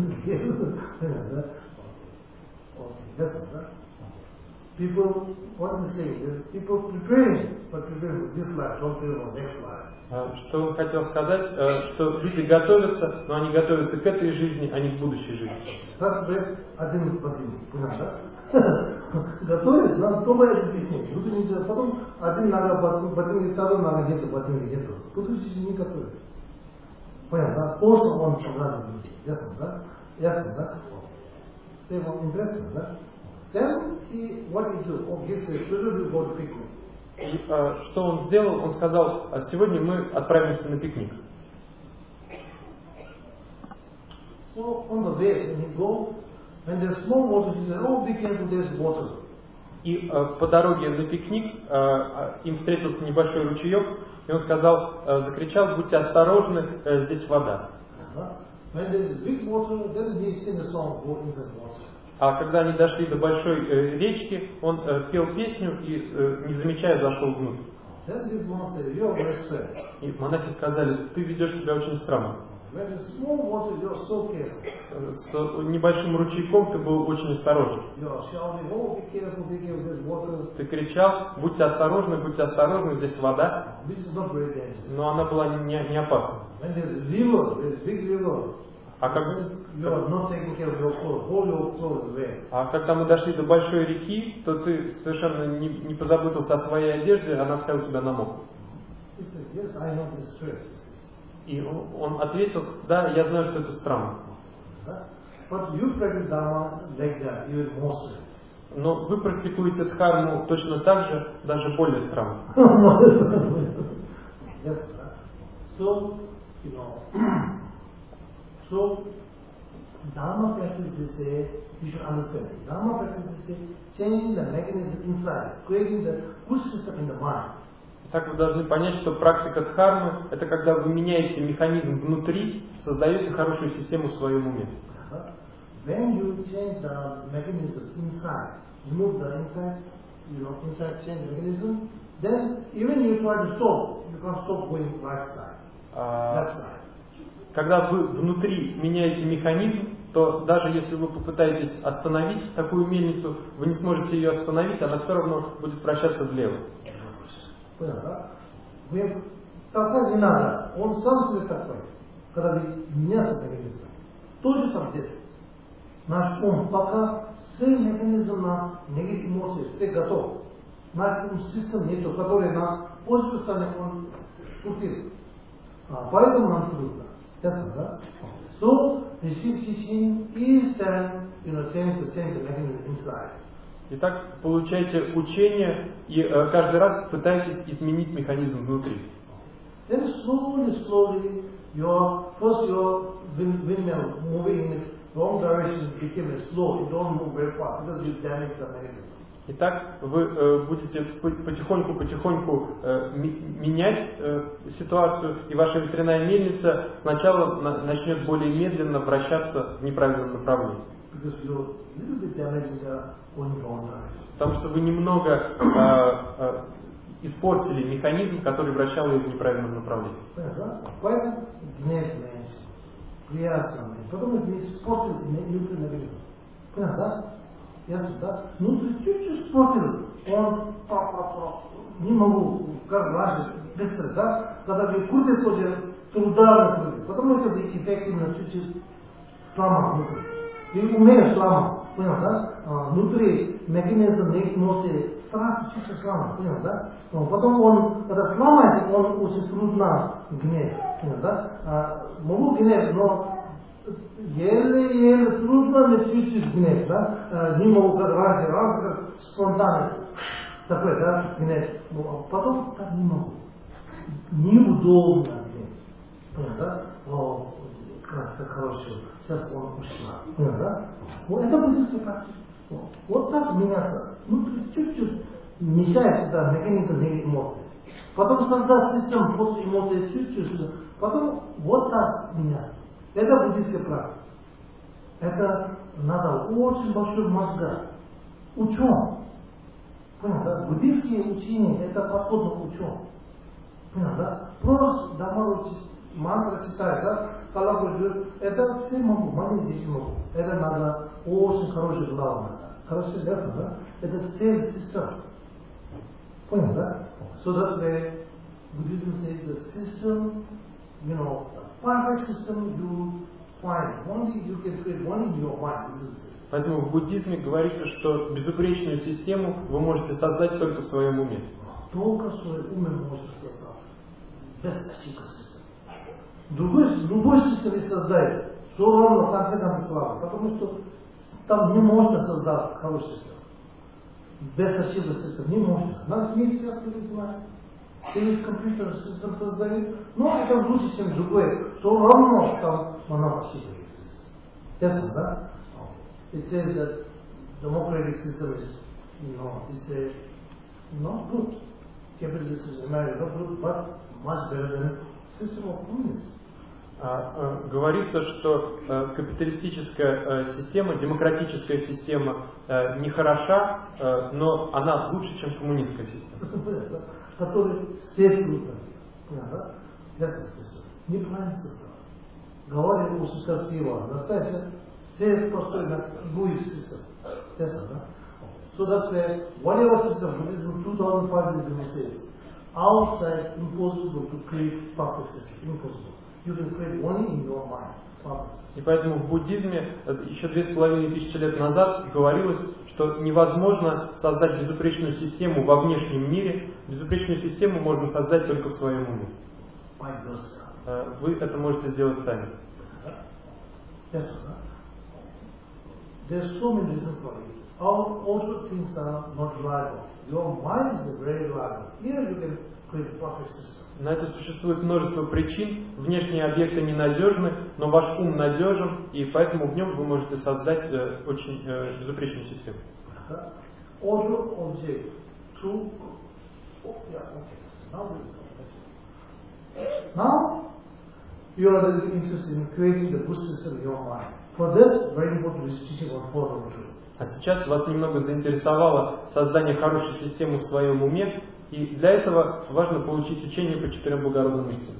People, what is saying? People preparing for this life, don't prepare for next life. Что он хотел сказать, что люди готовятся, но они готовятся к этой жизни, а не к будущей жизни. Так что один ботинок, понял, да? Готовить, надо только это объяснить. Потом один нога ботинок, второй нога нету, ботинка нету. Будущей жизни не готовят. Понятно, да? То, что он показывает людей. Ясно, да? Ясно, да? Это ему интересно, да? Then he, what he do? Он said, today we go to picnic. И что он сделал? Он сказал, сегодня мы отправимся на пикник. So on the way, when he go, when there's small water, he said, oh, be careful, there's water. И по дороге на пикник им встретился небольшой ручеек, и он сказал, закричал, будьте осторожны, здесь вода. When there's big water, then he sing a song, go inside water. А когда они дошли до большой речки, он пел песню и, не замечая, зашел внутрь. Then this monk said, you're very strange. И монахи сказали, ты ведешь себя очень странно. When there's small water, you're so careful. С небольшим ручейком ты был очень осторожен. You're shouting, oh, be careful, there's water. Ты кричал, будьте осторожны, здесь вода. This is not very dangerous. Но она была не опасна. When there's river, there's big river. А когда мы дошли до большой реки, то ты совершенно не позаботился о своей одежде, она вся у тебя намокла. И он ответил, да, я знаю, что это странно. Но вы практикуете дхарму точно так же, даже более странно. So, Dharma practice is you should understand. Dharma practice is changing the mechanism inside, creating the good system in the mind. Так вы должны понять, что практика дхармы – это когда вы меняете механизм внутри, создаете хорошую систему в своем уме. When you change the mechanism inside, remove the inside, inside change the mechanism, then even you try to stop, you can't stop going right side, left side. Когда вы внутри меняете механизм, то даже если вы попытаетесь остановить такую мельницу, вы не сможете ее остановить, она все равно будет вращаться влево. Понятно? Тогда не надо. Он сам себе такой. Когда вы меняете механизм. Тоже там здесь. Наш ум пока все механизм на негативные эмоции, все готов. Наш ум систем нету, который на позитивной стороне он купил. Поэтому нам трудно. Ясно, да? So, receive teaching is then, change the mechanism inside. Итак, получайте учение и каждый раз пытайтесь изменить механизм внутри. Then slowly, first your windmill moving in wrong direction became slow. You don't move very fast because you damage the mechanism. Итак, вы будете потихоньку менять ситуацию, и ваша ветряная мельница сначала начнет более медленно вращаться в неправильном направлении. Потому что вы немного испортили механизм, который вращал ее в неправильном направлении. Поэтому гнев меньше, потом это испортил механизм. Понятно? Ясно, да? Внутри чуть-чуть испортил, он не могу, как раньше, быстро, да? Когда вы крутите, тоже труда крутите, потому что это эффективно чуть-чуть сломал внутри. И умеешь сломать, понял, да? Внутри механизм не носит, сразу чуть-чуть сломать, понял, да? Но потом он, когда сломает, он очень трудно гнев, понял, да? Могу гнев, но еле трудно не чуть-чуть гнев, да? Не могу как раз спонтанно такой, да, гнев. Потом так не могу. Неудобно гнев. Понял, да? О, как хорошо. Сейчас он ушла. Понял, да? Вот это будет все практика. Вот так меняться. Внутри чуть-чуть мешает, да, механизм эмоций. Потом создать систему после эмоций чуть-чуть. Потом вот так меняться. Это буддийская практика. Это надо очень большой мозга. Учен. Понял, да? Буддийские учения, это подход на учен. Понял, да? Просто домой мантра читать, да? Калабу идет. Это все могу, молить здесь могу. Это надо очень хороший глава. Хорошо, ясно, да? Это цель система. Понял, да? So that's why Buddhism says the system, perfect system you find. Only you can create one in your mind. Поэтому в буддизме говорится, что безупречную систему вы можете создать только в своем уме. Только в своем уме можете создать. Без ошибки системы. Любой системе создает, все равно в конце концов слава, потому что там не можно создать хороший систем. Без ошибок систем не можно. Нас не все знают. Или компьютер систем создает, но это лучше, чем другой. Все равно там много ошибок есть. Ясно, да? It says that democratic system is, it's not good. Capitalist system is not good, but much better than system of communism. Говорится, что капиталистическая система, демократическая система не хороша, но она лучше, чем коммунистская система. Который сейф группа. Неправильная система. Говорили очень красиво. Настоящая сейф простой на Buddhist system. Ясно, да? So that's why whatever system Buddhism 2005 says, outside impossible to create perfect system. Impossible. You can create only in your mind. И поэтому в буддизме еще 2500 лет назад говорилось, что невозможно создать безупречную систему во внешнем мире. Безупречную систему можно создать только в своем уме. Вы это можете сделать сами. На это существует множество причин. Внешние объекты ненадежны, но ваш ум надежен, и поэтому в нем вы можете создать очень безупречную систему. Now you are interested in creating the good system in your mind. For that, very important is teaching on Four Noble Truths. А сейчас вас немного заинтересовало создание хорошей системы в своем уме, и для этого важно получить учение по 4 благородным истинам.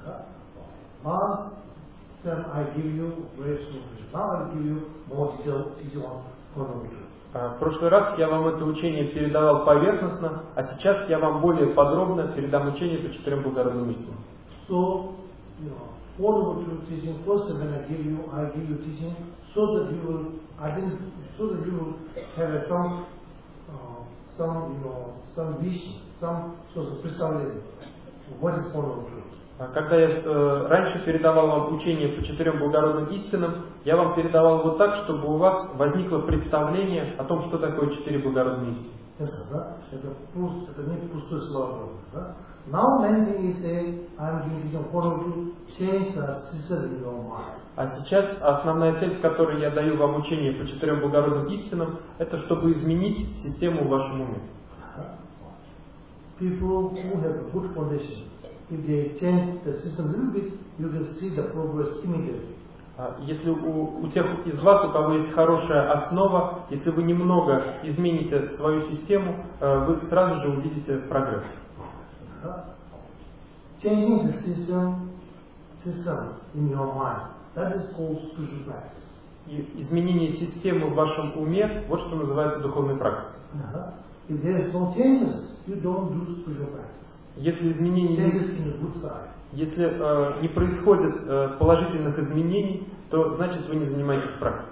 В прошлый раз я вам это учение передавал поверхностно, а сейчас я вам более подробно передам учение по 4 благородным истинам. Four Noble Truths teaching, first when I give you teaching, so that you will have some vision, some sort of представление. What is Four Noble Truths? Когда я раньше передавал вам учение по 4 благородным истинам, я вам передавал его так, чтобы у вас возникло представление о том, что такое 4 благородные истины. Да? Это не пустое слово. Да? Now many things say, I'm giving Four Noble Truths, change the system in your mind. А сейчас основная цель, с которой я даю вам учение по 4 благородным истинам, это чтобы изменить систему в вашем уме. People who have a good foundation, if they change the system a little bit, you can see the progress immediately. Если у тех из вас, у кого есть хорошая основа, если вы немного измените свою систему, вы сразу же увидите прогресс. Changing the system in your mind, that is called spiritual practice. И изменение системы в вашем уме, вот что называется духовной практикой. If there is no changes, you don't do spiritual practice. Если изменений если не происходит положительных изменений, то значит вы не занимаетесь практикой.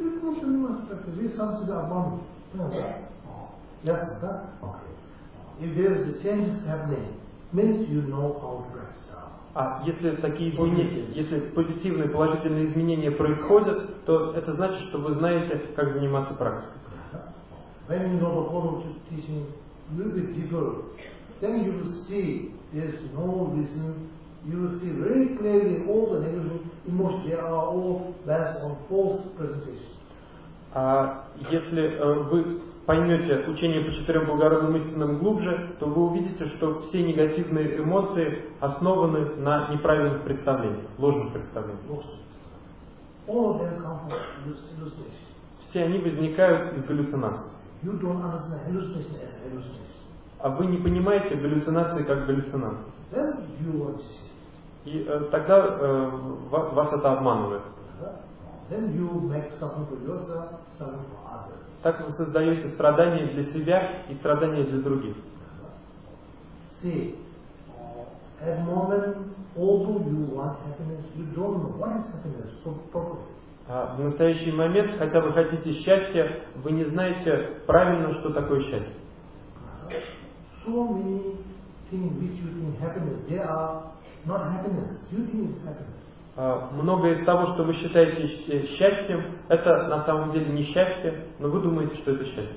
А если такие изменения, если позитивные положительные изменения происходят, то это значит, что вы знаете, как заниматься практикой. When you know the whole teaching a little bit deeper, then you will see there is no reason. You will see very clearly all the negative emotions. They are all based on false presentation. А если вы поймете учение по 4 благородным истинам глубже, то вы увидите, что все негативные эмоции основаны на неправильных представлениях, ложных представлениях. All of them come from hallucination. Все они возникают из галлюцинаций. You don't understand hallucination as hallucination. А вы не понимаете галлюцинации как галлюцинации. Then you are deceived. И тогда вас это обманывает. Then you make suffering for yourself, suffering for others. Так вы создаете страдания для себя и страдания для других. See, at the moment, although you want happiness, you don't know what is happiness properly. В настоящий момент, хотя вы хотите счастья, вы не знаете правильно, что такое счастье. So many things which you think happiness, they are not happiness. You think it's happiness. Многое из того, что вы считаете счастьем, это на самом деле не счастье, но вы думаете, что это счастье.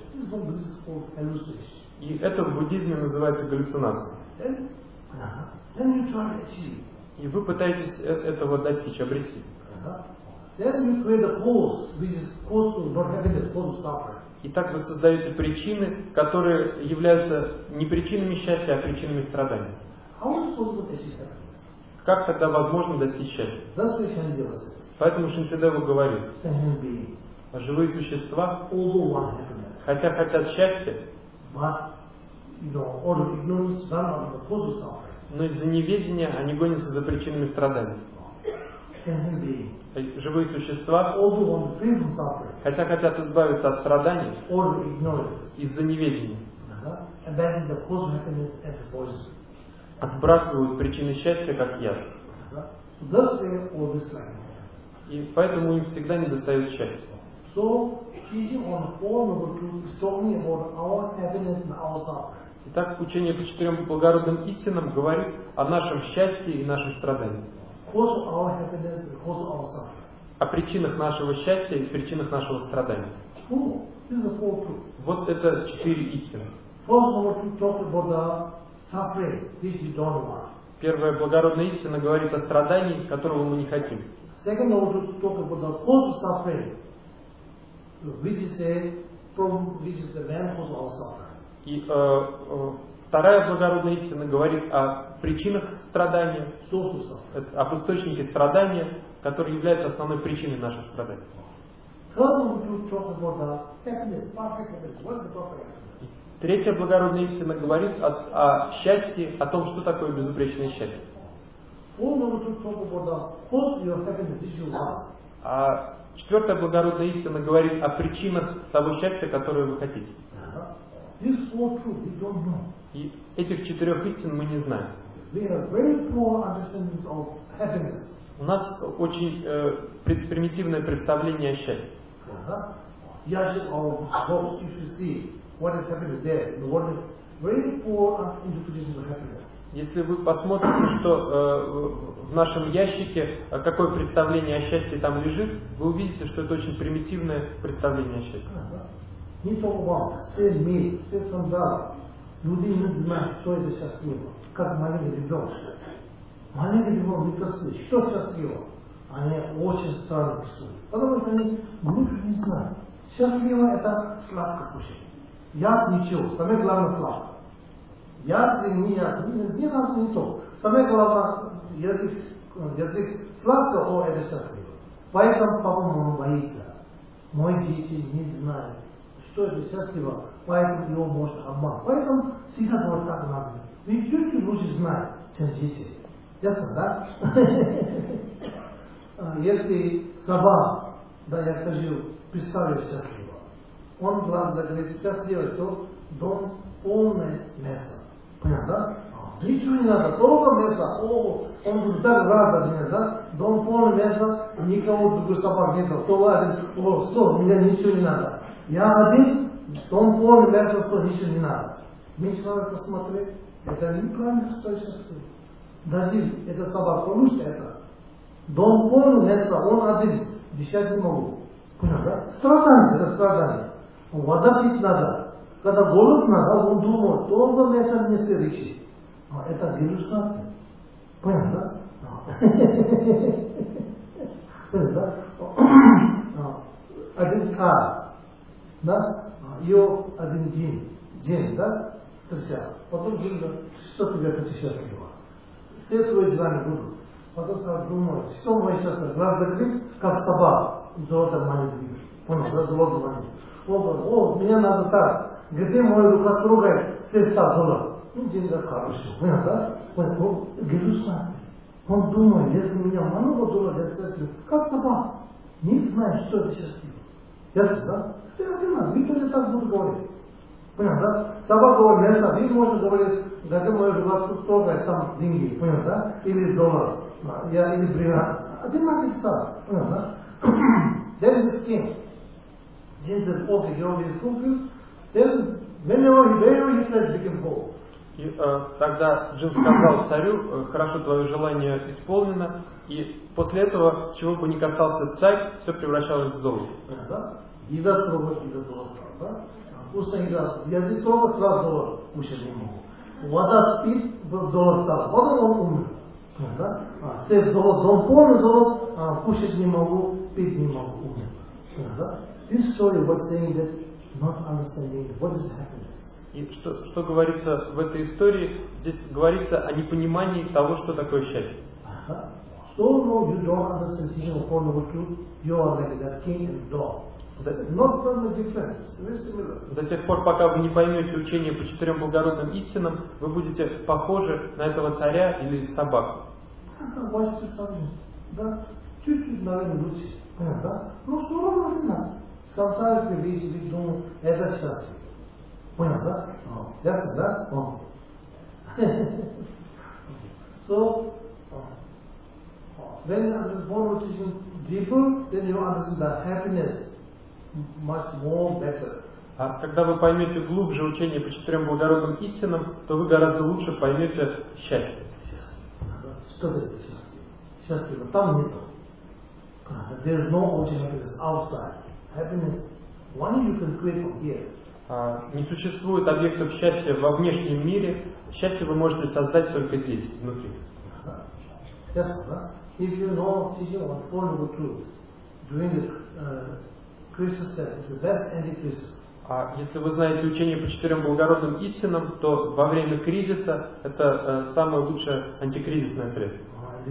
И это в буддизме называется галлюцинацией. И вы пытаетесь этого достичь, обрести. И так вы создаете причины, которые являются не причинами счастья, а причинами страданий. Как тогда возможно достичь счастья? Поэтому Шантидева говорит, живые существа, хотя хотят счастья, но из-за неведения они гонятся за причинами страданий. Живые существа, хотя хотят избавиться от страданий, из-за неведения отбрасывают причины счастья как яд. И поэтому им всегда недостает счастья. Итак, учение по 4 благородным истинам говорит о нашем счастье и нашем страдании. О причинах нашего счастья и причинах нашего страдания. Вот это 4 истины. Первая благородная истина говорит о страдании, которого мы не хотим. И вторая благородная истина говорит о причинах страдания, об источнике страдания, который является основной причиной наших страданий. Третья благородная истина говорит о счастье, о том, что такое безупречное счастье. А четвертая благородная истина говорит о причинах того счастья, которое вы хотите. И этих 4 истин мы не знаем. У нас очень примитивное представление о счастье. Если вы посмотрите, что в нашем ящике, какое представление о счастье там лежит, вы увидите, что это очень примитивное представление о счастье. Люди не знают, что это счастливо. Как маленький ребенок. Маленький ребенок не слышит, что счастливо. Они очень странно рисуют. Потому что они глубже не знают. Счастливо это сладко кушать. Яд ничего, самое главное сладко. Яд или не яд, ни разу не то. Самое главное, язык сладко, о, это счастливо. Поэтому папа он боится. Мои дети не знают, что это счастливо, поэтому его можно обмануть. Поэтому всегда говорят, как надо. Вы чуть-чуть лучше знаете, чем дети. Ясно, да? Если собака, да, я скажу, представляю счастливо. Он главное говорит, счастливо, то дом полное мясо. Понятно, да? Ничего не надо, только мясо. О, он будет так рад, да? Дом полное мясо, никого другой собак нет. То один, о, все, мне ничего не надо. Я один, дом полное мясо, что ничего не надо. Мы человек посмотрели, это неправильно, что счастливо. Даже это собака, лучше это. Дом полное мясо, он один, дышать не могу. Понял, да? Страдание, это страдание. Вода пить надо. Когда голод надо, он думает, только мясо не решит. Это галлюцинация. Понял, да? Понял, да? Один кар, да? Ее один день, да? Встречал. Потом говорит, что тебе это счастливо? Все твои желания будут. Потом стал думать, что мое счастье? Глаз закрыт, как собака. Золото маленький. Понял, да? Золото маленький. Он говорит, о, мне надо так. Где моя рука трогает, все $100. Ну, деньги хорошие. Понял, да? Понял, галлюцинация. Он думает, если у меня много долларов, я счастлив. Как собака? Не знаю, что это счастливо. Ясно, да? Это не надо, никто не так будет говорить. Понял, да? Собака говорит, мясо, вы можете говорить, где моя рука трогает, там деньги. Понял, да? Или доллар. Или бригада. Одинаковый стар. Понял, да? Then the skin. Jesus spoke, he always fulfilled. Then whenever he said, became whole. И тогда Джин сказал царю: хорошо, твое желание исполнено. И после этого, чего бы ни касался царь, все превращалось в золото. Да? Еда трогать, еда доллар стал, да? Вкусная еда, язык трогать, сразу доллар кушать не могу. Вода пить, доллар стал, вода он умер. Да? Сеть доллар, дом полный доллар, кушать не могу, пить не могу, умер. Да? This story was saying that not understanding what is happiness. И что говорится в этой истории? Здесь говорится о непонимании того, что такое счастье. So no, you don't understand teaching of Four Noble Truths, you are like that king and dog. Not from the difference, very similar. До тех пор, пока вы не поймете учение по 4 благородным истинам, вы будете похожи на этого царя или собаку. Ваши сами, да, чуть-чуть, наверное, лучше, да? Ну, все равно не надо. Сансарик весь думал, это счастье. Понял, да? Ясно, да? So, when you understand Four Noble Teachings deeper, then you understand the happiness much more better. А когда вы поймете глубже учение по 4 благородным истинам, то вы гораздо лучше поймете счастье. Что это счастье? Счастье там нету. There is no ultimate happiness outside. Happiness, only you can create from here. Не существует объектов счастья во внешнем мире. Счастье вы можете создать только здесь, внутри. Ясно, да? If you know teaching on Four Noble Truths during the crisis time, it's the best anti-crisis. А если вы знаете учение по 4 благородным истинам, то во время кризиса это самое лучшее антикризисное средство.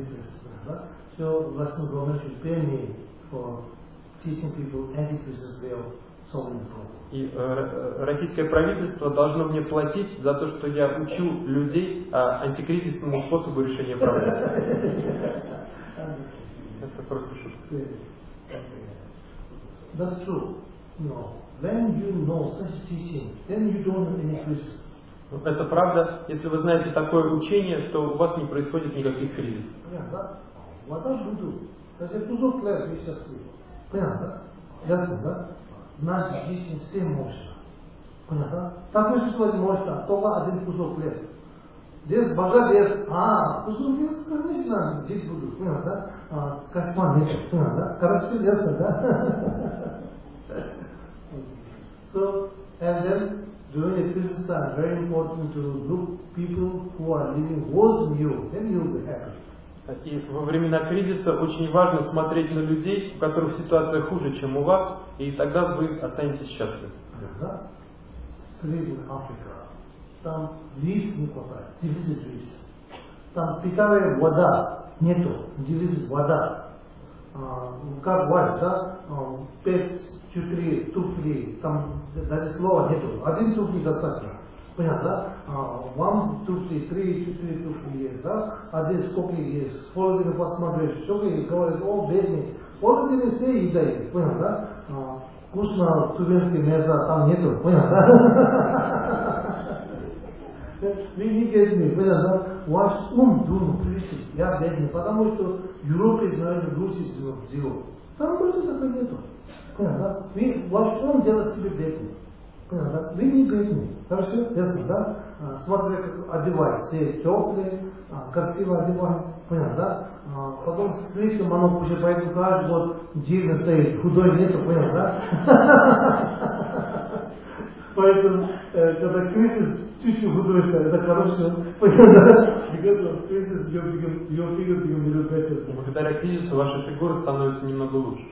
So Western government should pay me for teaching people anti-crisis way of solving the problem. И российское правительство должно мне платить за то, что я учу людей антикризисному способу решения проблем. Это просто шутка. That's true. No. When you know such teaching, then you don't have any crisis. Это правда. Если вы знаете такое учение, то у вас не происходит никаких кризисов. Понятно? Вода буду. Даже кусок хлеба и счастлив. Понятно? Ясно, да? Значит, здесь все можно. Понятно? Такой ситуации можно, только один кусок хлеба. Здесь богатец, кусок хлеба, конечно, здесь буду. Понятно? Как план нет. Понятно? Короче, ясно, да? So, and then during the crisis time, very important to look people who are living worse than you, then you will be happy. И во времена кризиса очень важно смотреть на людей, у которых ситуация хуже, чем у вас, и тогда вы останетесь счастливы. Там рис не хватает, дефицит рис. Там питания вода нету, дефицит вода. Как бывает, да? 5-4 туфли, там даже слова нету. Один туфли достаточно. Понятно, да? Вам туфли, 3-4 туфли есть, да? Один сколько есть. В холодильник посмотришь, все и говорит, о, бедный. В холодильнике все еда есть, понятно, да? Вкусно тувинское мясо там нету, понятно, да? Вы не бедный, понятно, да? Ваш ум думает, я бедный, потому что Европе знают лучше всего. Там больше такого нету. Понятно, да? Ваш ум делает себе бедный. Понятно, вы не бедный. Хорошо? Ясно, да? Смотри, как одевать. Все теплые, красиво одевать. Понятно, да? Потом слишком много уже, поэтому каждый год жирно стоит, худой нету, понятно, да? Поэтому, когда кризис, чуть-чуть худой стоит, это хорошо. Понятно, да? Because of crisis, your figure become little better. Благодаря кризису ваша фигура становится немного лучше.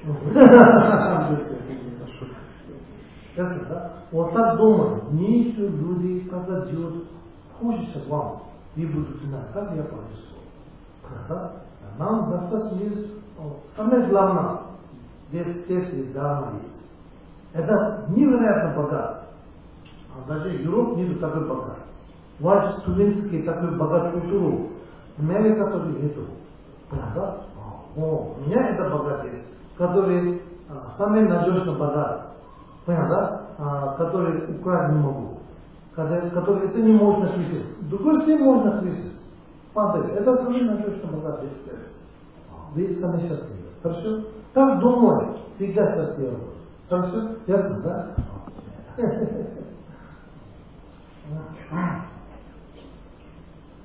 Ясно, да? Вот так думаю, нищие люди, когда делают хочется вам, и будут знать, как я повезу. Да? Нам достаточно есть, самое главное, здесь сердце есть, дарма есть. Это невероятно богат. Даже Европа не такой богат. Ваш студентский такой богат культуру, Америка тоже нету. Да? У меня это богат есть, который самый надежный богат. Понятно, да? Который украсть не могу. Который это не можно кризис. Другой все можно кризис. Смотри, это самый надежный богат есть. Вы сами счастливы. Хорошо? Так думай, всегда счастливы. Хорошо? Ясно, да?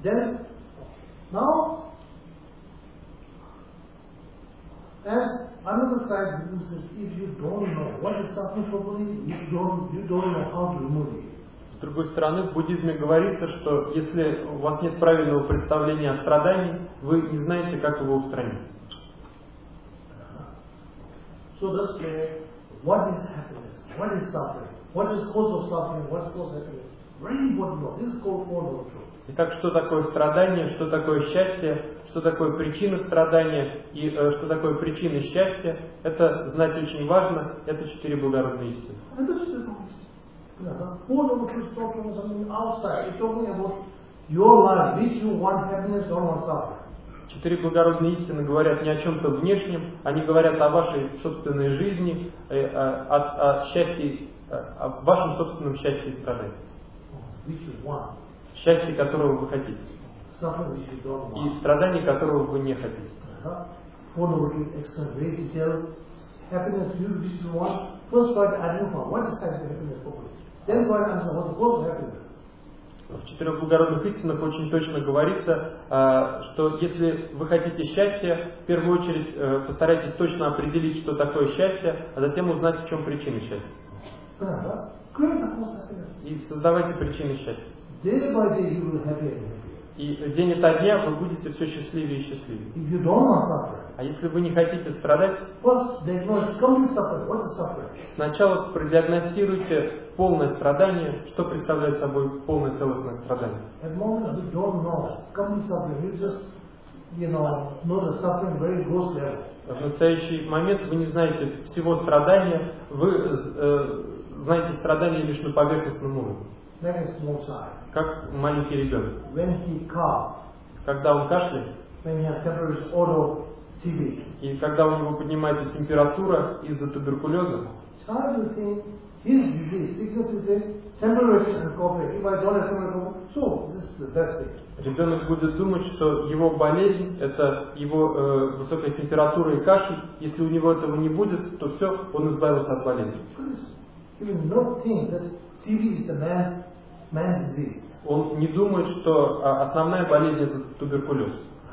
Then, now, and another side business is if you don't know what is suffering properly, you don't know how to remove it. С другой стороны, в буддизме говорится, что если у вас нет правильного представления о страдании, вы не знаете, как его устранить. So that's where, what is happiness? What is suffering? What is cause of suffering? What is cause of happiness? Very important. This is called Four Noble Truths. Итак, что такое страдание, что такое счастье, что такое причина страдания и что такое причина счастья, это знать очень важно, это 4 благородные истины. Four Noble Truths talking about something outside. It's talking about your life, which you want happiness, don't want suffering. 4 благородные истины говорят не о чем-то внешнем, они говорят о вашей собственной жизни, о счастье, о вашем собственном счастье и страдании. Счастье, которого вы хотите. И страдание, которого вы не хотите. В 4 благородных истинах очень точно говорится, что если вы хотите счастья, в первую очередь постарайтесь точно определить, что такое счастье, а затем узнать, в чем причина счастья. И создавайте причины счастья. И день ото дня вы будете все счастливее и счастливее. А если вы не хотите страдать, сначала продиагностируйте полное страдание, что представляет собой полное целостное страдание. В настоящий момент вы не знаете всего страдания, вы знаете страдания лишь на поверхностном уровне. Как маленький ребенок. Когда он кашляет, и когда у него поднимается температура из-за туберкулеза, ребенок будет думать, что его болезнь это его высокая температура и кашель. Если у него этого не будет, то все, он избавился от болезни. Он не думает, что основная болезнь это туберкулез.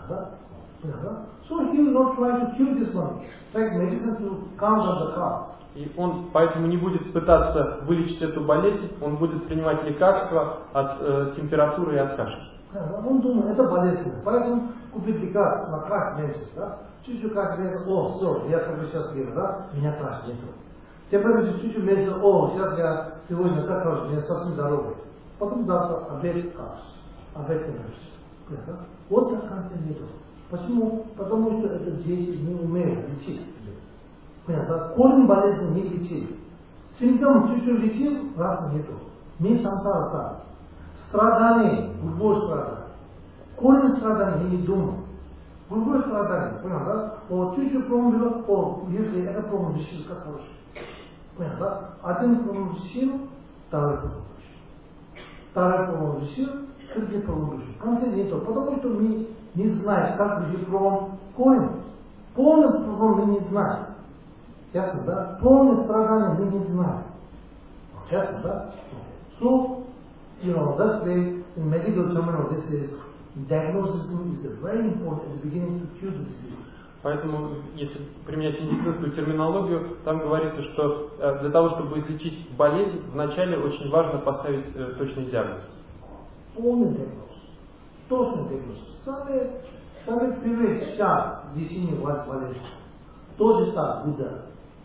И он поэтому не будет пытаться вылечить эту болезнь, он будет принимать лекарства от температуры и от кашля. Он думает, это болезнь, поэтому купит лекарство на кашель меньше, да? Чуть-чуть кашель меньше, все, я как бы сейчас ем, да? Меня кашель нету. Теперь чуть-чуть меньше, сейчас я сегодня так хорошо, меня совсем здоровый. Потом завтра обед кашель, обед меньше. Вот так конца нету. Почему? Потому что это дети не умеют лечить себе. Понятно? Корень болезни не лечит. Симптом чуть-чуть лечил, раз нету. Не сансара так. Страдание, глубокое страдание. Корень страдания не думал. Глубокое страдание, понятно? Чуть-чуть проблем было, если это проблем решил, как хорошо. Понятно? Один проблем решил, второй проблем решил. Второй проблем решил, третий проблем решил. В конце нету, потому что мы не знаем, как решить проблем корень. Полный проблем мы не знаем. Ясно, да? Полное страдание мы не знаем. Ясно, да? So, that's why in medical terminology this is diagnosis is very important at the beginning to cure the disease. Поэтому, если применять медицинскую терминологию, там говорится, что для того, чтобы излечить болезнь, вначале очень важно поставить точный диагноз. Полный диагноз. Точный диагноз. Самый первый шаг лечения болезни. Тоже так, Будда.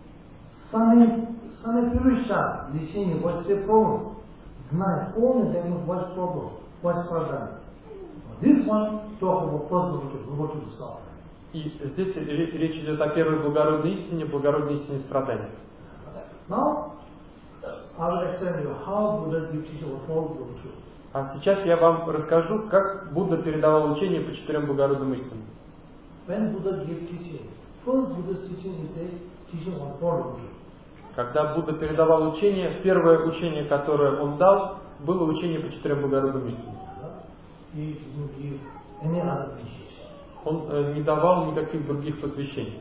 Самый первый шаг лечения вашей проблемы. Знать полный диагноз вашей проблемы, вашей страдания. This one talk about possible to solve. И здесь речь идет о первой благородной истине страдания. Now, I will explain you how Buddha gives teaching of four noble truths. А сейчас я вам расскажу, как Будда передавал учение по 4 благородным истинам. When Buddha gave teaching, first Buddha's teaching is a teaching on four noble truths. Когда Будда передавал учение, первое учение, которое он дал, было учение по 4 благородным истинам. Он не давал никаких других посвящений.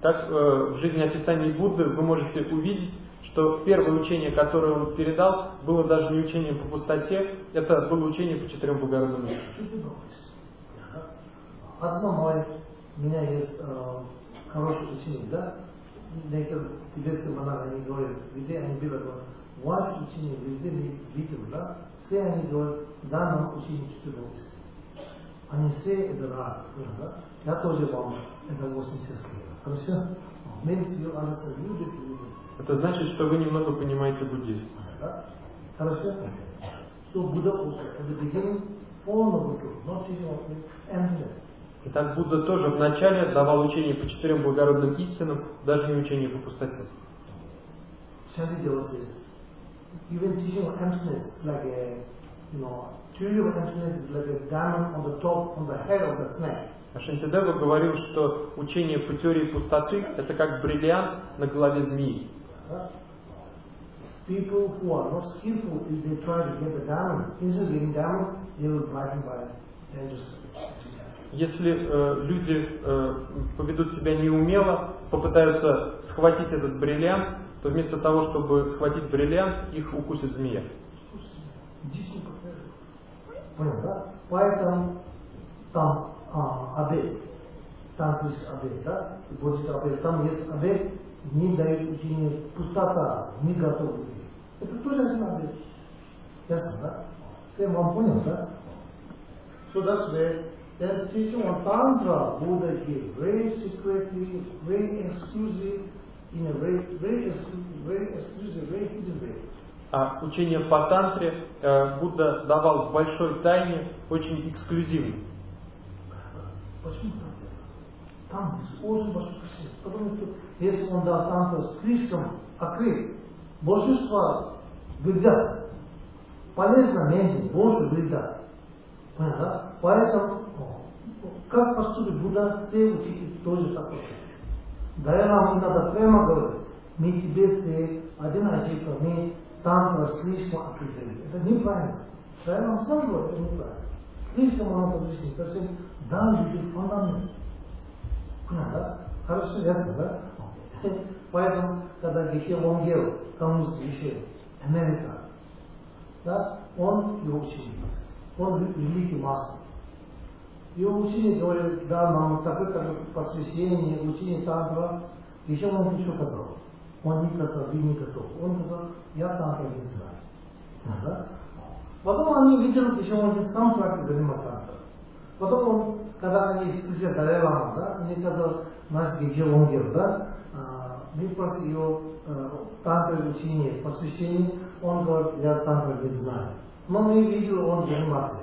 как в жизнеописании Будды вы можете увидеть, что первое учение, которое он передал, было даже не учением по пустоте, это было учение по 4 благородным истинам. Одно у меня есть хорошее учение, да? Некоторые тибетские монахи, они говорят, везде они говорят, ваше учение везде видел, да? Все они говорят, да, нам учение 4 истин. Они все это рады, да? Я тоже вам это 80 лет. Хорошо? Это значит, что вы немного понимаете буддизм. Хорошо? So Buddha also, at the beginning, all noble truth, not teaching of emptiness. Итак, Будда тоже вначале давал учение по 4 благородным истинам, даже не учение по пустоте. Shantideva says, even teaching of emptiness is like a, theory of emptiness is like a diamond on the top, on the head of the snake. Шантидева говорил, что учение по теории пустоты – это как бриллиант на голове змеи. People who are not skillful, if they try to get the diamond, instead of getting diamond, they will buy it by dangerous. Если люди поведут себя неумело, попытаются схватить этот бриллиант, то вместо того, чтобы схватить бриллиант, их укусит змея. Поэтому там Абе, там есть Абе, да? Там есть Абе, не дают учение пустота, не готовы. Это тоже один Абе. Ясно, да? Все вам понял, да? So that's where the teaching on Tantra, Buddha gave very secretly, very exclusive, in a very exclusive, very hidden way. А учение по тантре Будда давал в большой тайне, очень эксклюзивно. Почему так? Там очень большой причина. Потому что если он дал тантру слишком открыт, большинство вредят. Полезно меньше, больше вредят. Понятно? Поэтому, как поступит Будда, все учителя тоже такое. Дайрам надо прямо говорить, мы тибетцы, один ошибка, мы тантра слишком открыты. Это неправильно. Дайрам сам говорит, это неправильно. Слишком много лишних, совсем дал людей фундамент. Понятно? Хорошо, ясно, да? Поэтому, когда Гехе Лонгел, коммунистский Гехе, Америка, да, он его ученик. Он великий мастер. Его ученик говорит, да, нам такое посвящение, учение тантра. Еще он ничего сказал. Он не готов, вы не готов. Он сказал, я тантра не знаю. Да? Потом они видели, еще он сам практик занимает тантра. Потом он, когда они слышали Далай-Лама, да, они сказали, наш Гехе Лонгел, да, мы просили его тантра учение, посвящение, он говорит, я тантра не знаю. Но мы видели, он занимался.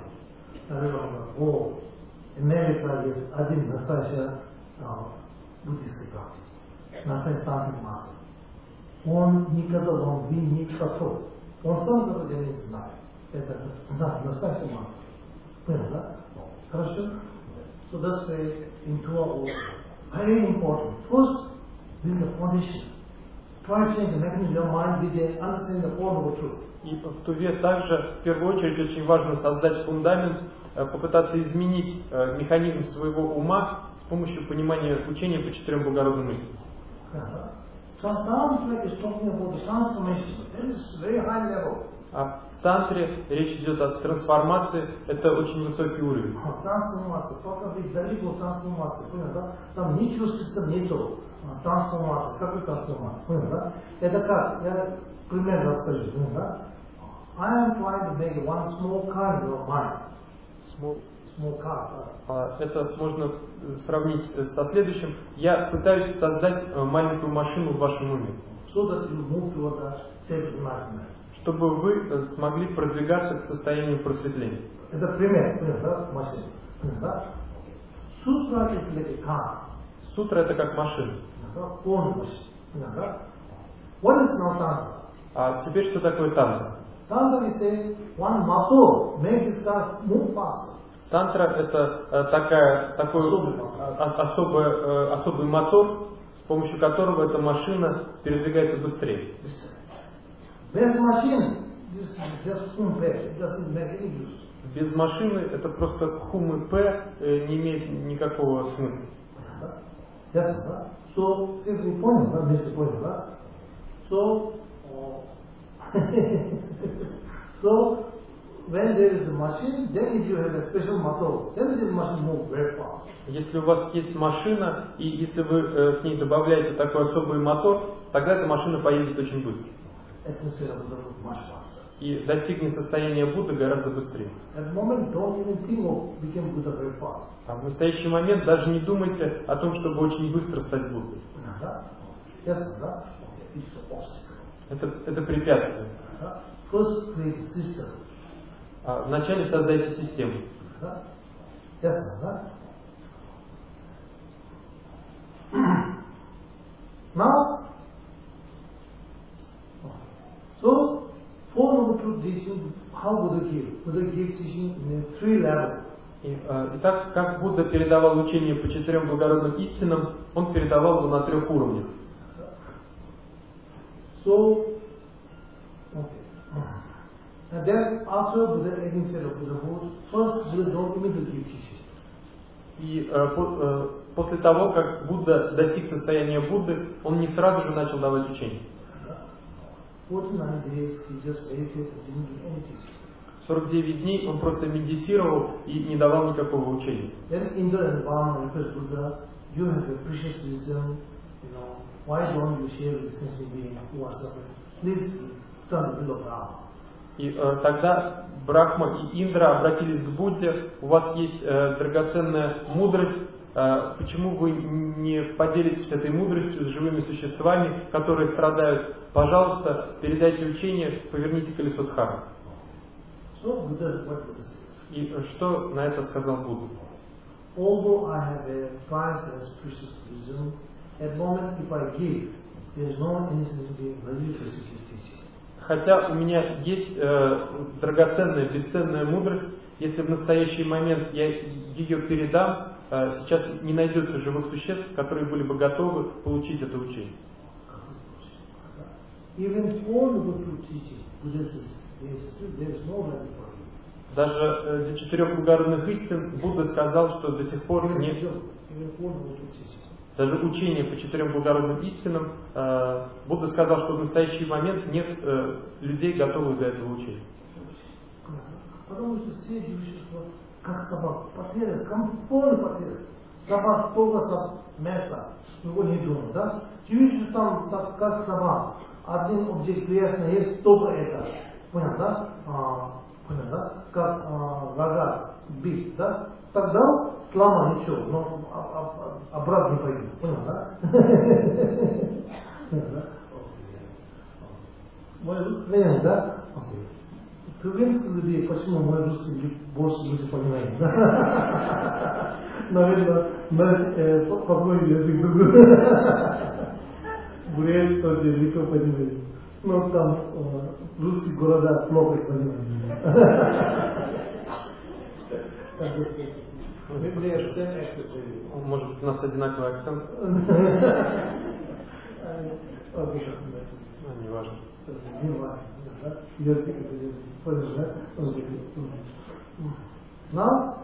О, Америка есть один настоящий буддийский практик. Настоящий тантрик мастер. Он не сказал, он вы не готов. Он сам говорит, я не знаю. Это настоящий мастер. Понял, да? Хорошо? So that's why in Tua, very important. First, build the foundation. Try to change the mechanism of your mind with the understanding the form of truth. И в Туве также, в первую очередь, очень важно создать фундамент, попытаться изменить механизм своего ума с помощью понимания учения по 4 благородным истинам. А в тантре речь идет о трансформации, это очень высокий уровень. Трансформация, далеко трансформация, понял, да? Там ничего систем нету. Трансформация, какой трансформация, понял, да? Это как? Я пример расскажу, понял, да? I am trying to make one small car in your mind. Small car. Это можно сравнить со следующим. Я пытаюсь создать маленькую машину в вашем уме. So that you move toward the self-enlightenment. Чтобы вы смогли продвигаться к состоянию просветления. Это пример, да, машина. Да? Сутра is like a car. Сутра это как машина. Полная машина. Да? What is now tantra? А теперь что такое тантра? Tantra is a one motor make this car move faster. Тантра это такой особый мотор, с помощью которого эта машина передвигается быстрее. Без машины, just it doesn't make any use. Без машины это просто хум и п не имеет никакого смысла. Ясно, да? So, since we pointed, that means the point, right? So, so when there is a machine, then if you have a special motor, then the machine moves very fast. Если у вас есть машина, и если вы к ней добавляете такой особый мотор, тогда эта машина поедет очень быстро. И достигнет состояния Будды гораздо быстрее. А в настоящий момент даже не думайте о том, чтобы очень быстро стать Буддой. Это препятствие. Вначале создайте систему. Now, so Four Noble Truth teaching, how Buddha gave? Buddha gave teaching in 3 levels. Итак, как Будда передавал учение по 4 благородным истинам, он передавал его на 3 уровнях. So, okay. And then after Buddha again said of Buddha, first Buddha don't immediately give teaching. И после того, как Будда достиг состояния Будды, он не сразу же начал давать учение. 49 days he just meditated and didn't give any teaching. 49 дней он просто медитировал и не давал никакого учения. Then Indra and Vamana request Buddha, you have a precious wisdom, why don't you share with the sensing being who are suffering? Please turn the will of Rama. И тогда Брахма и Индра обратились к Будде, у вас есть драгоценная мудрость, почему вы не поделитесь этой мудростью с живыми существами, которые страдают? Пожалуйста, передайте учение, поверните колесо Дхармы. И что на это сказал Будда? Хотя у меня есть драгоценная, бесценная мудрость, если в настоящий момент я ее передам, сейчас не найдется живых существ, которые были бы готовы получить это учение. Даже для 4 благородных истин Будда сказал, что до сих пор нет. Даже учение по 4 благородным истинам, Будда сказал, что в настоящий момент нет людей, готовых для этого учения. Потому что все девичества, как собак, потеряют, полный потеряют. Собак только мясо, его не думают, да? Девичество там как собак. Один объект приятный есть, только это. Понял, да? Понял, да? Как врага бить, да? Тогда слава ничего, но обратно не пойдет. Понял, да? Мой русский понятен, да? Украинских людей, почему мой русский больше люди понимают? Наверное, мы попробуем язык другой. Бурят тоже легко понимает. Но там русские города плохо понимают. Может быть, у нас одинаковый акцент? Не важно. Не важно. Now,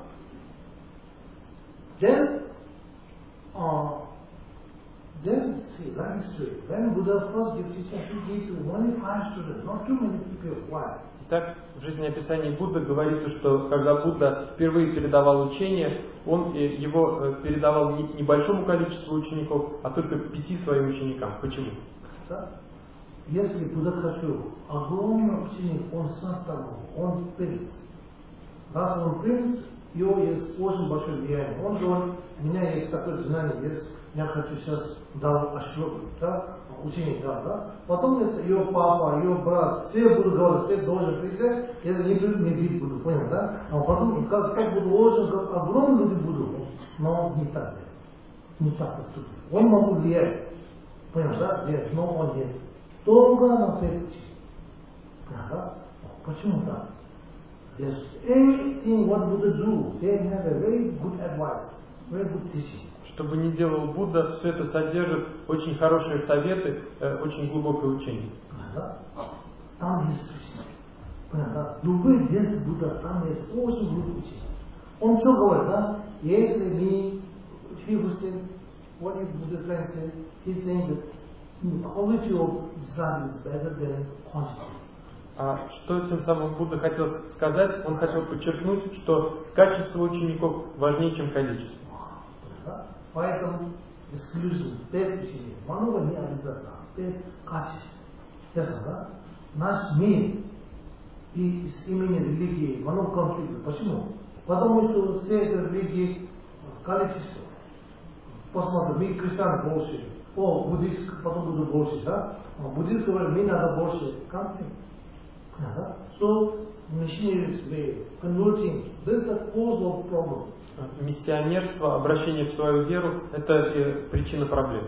then see, that is true. When Buddha first gave teaching, he gave to only 5 students, not too many people. Why? Итак, в жизнеописании Будды говорится, что когда Будда впервые передавал учение, он его передавал не небольшому количеству учеников, а только 5 своим ученикам. Почему? Если Будда хочу огромный ученик, он составил, он принц. Раз он принц, его есть очень большое влияние. Он говорит, у меня есть такое знание, есть, я хочу сейчас дать Ашоку, да? Ученик дал, да? Потом это ее папа, ее брат, все будут говорить, все должен приезжать, если не придут, не бить буду, понял, да? А потом, как буду очень, как огромные люди будут, но не так, не так поступит. Он могу влиять, понял, да? Влиять, но он нет. Только на практике. Да? Почему так? Yes, everything what Buddha do, they have a very good advice, very good teaching. Что бы ни делал Будда, все это содержит очень хорошие советы, очень глубокое учение. Там есть учение. Любой день Будда, там есть очень глубокое учение. Он что говорит, да? Если мы фигусим, what is Buddha trying to say? He's saying that quality of Islam is better than quantity. А что тем самым Будда хотел сказать? Он хотел подчеркнуть, что качество учеников важнее, чем количество. Поэтому эксклюзив, пять учений, много не обязательно, пять качеств. Ясно, да? Наш мир и с именем религии много конфликтов. Почему? Потому что все эти религии количество. Посмотрим, мы христиане больше, буддист потом будут больше, да? Буддист говорит, мне надо больше конфликт. So, missionaries way, converting, this is the cause of problem. Миссионерство, обращение в свою веру – это причина проблем.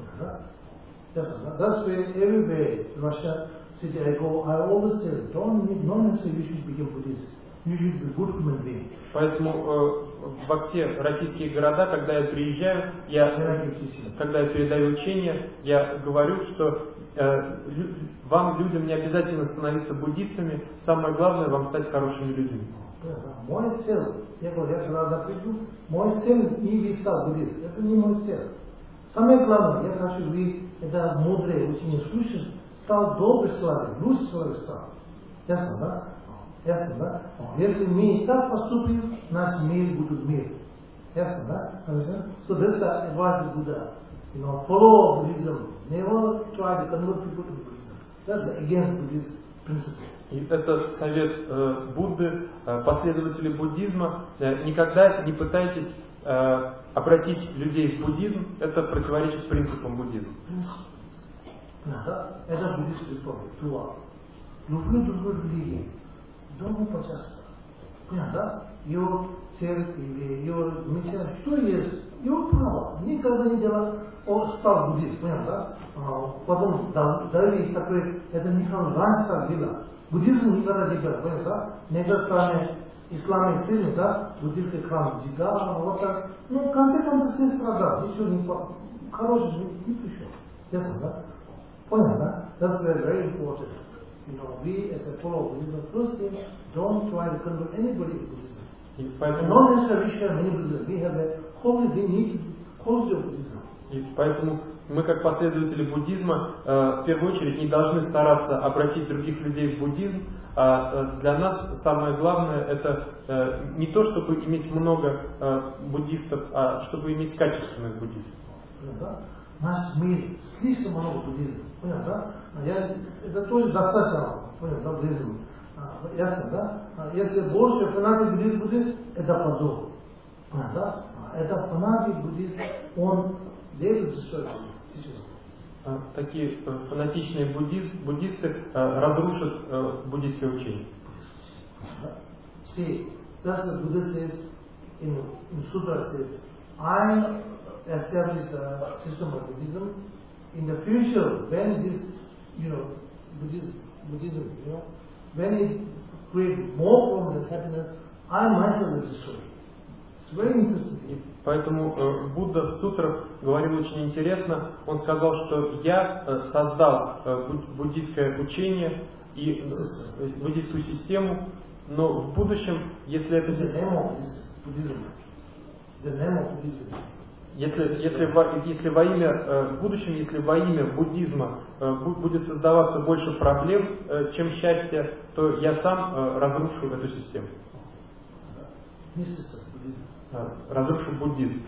That's why everywhere Russia, city I go, I always say, don't necessarily you should become Buddhist. You should be good human being. Поэтому во все российские города, когда я приезжаю, когда я передаю учение, я говорю, что вам, людям, не обязательно становиться буддистами, самое главное вам стать хорошими людьми. Мой цель, я говорю, я когда приду, мой цель не стать буддистом, это не мой цель. Самое главное, я хочу быть, это мудрый, очень слушать, стал добрый человек, лучший человек стал. Ясно, да? Ясно, да? Если мы так поступим, наш мир будет мир. Ясно, да? So that's the advice of Buddha. You know, follow Buddhism. Never try to convert people to Buddhism. That's against Buddhist principle. И это совет Будды, последователей буддизма. Никогда не пытайтесь обратить людей в буддизм. Это противоречит принципам буддизма. Это буддийский принцип. Люблю религии. Дома пожалуйста. Понятно? Его церковь или его миссия, что есть? Его право. Никогда не делал, он стал буддист. Понятно? Потом дали такой, это не раньше было. Буддизм никогда не было. Понятно? Некоторые страны исламе сильны, да? Буддийский храм Джигар, вот так. Ну, в конце концов, все страдают. Ничего не хорошего не пришел. Ясно, да? Понятно, да? That's very important. You know, we as a follower of Buddhism, first thing, don't try to convert anybody to Buddhism. And not necessarily we share many Buddhism. We have a we need quality of Buddhism. И поэтому мы, как последователи буддизма, в первую очередь не должны стараться обратить других людей в буддизм. А для нас самое главное это не то, чтобы иметь много буддистов, а чтобы иметь качественных буддистов. Наш мир слишком много буддизма. Понятно, да? Это тоже достаточно, понятно, да, буддизм. Ясно, да? Если больше фанатик буддист, это позор. Понятно, да? Это фанатик буддист, он делает что-то. Такие фанатичные буддисты разрушат буддийское учение. See, that's what Buddha says in Sutra says, I established a system of Buddhism. In the future, when this, Buddhism, when it creates more problems than happiness, I myself will destroy it. It's very interesting. Поэтому Будда в сутрах говорил очень интересно. Он сказал, что я создал буддийское учение и буддийскую систему, но в будущем, если это если во имя в будущем, если во имя буддизма будет создаваться больше проблем, чем счастья, то я сам разрушу эту систему. Разрушу буддизм.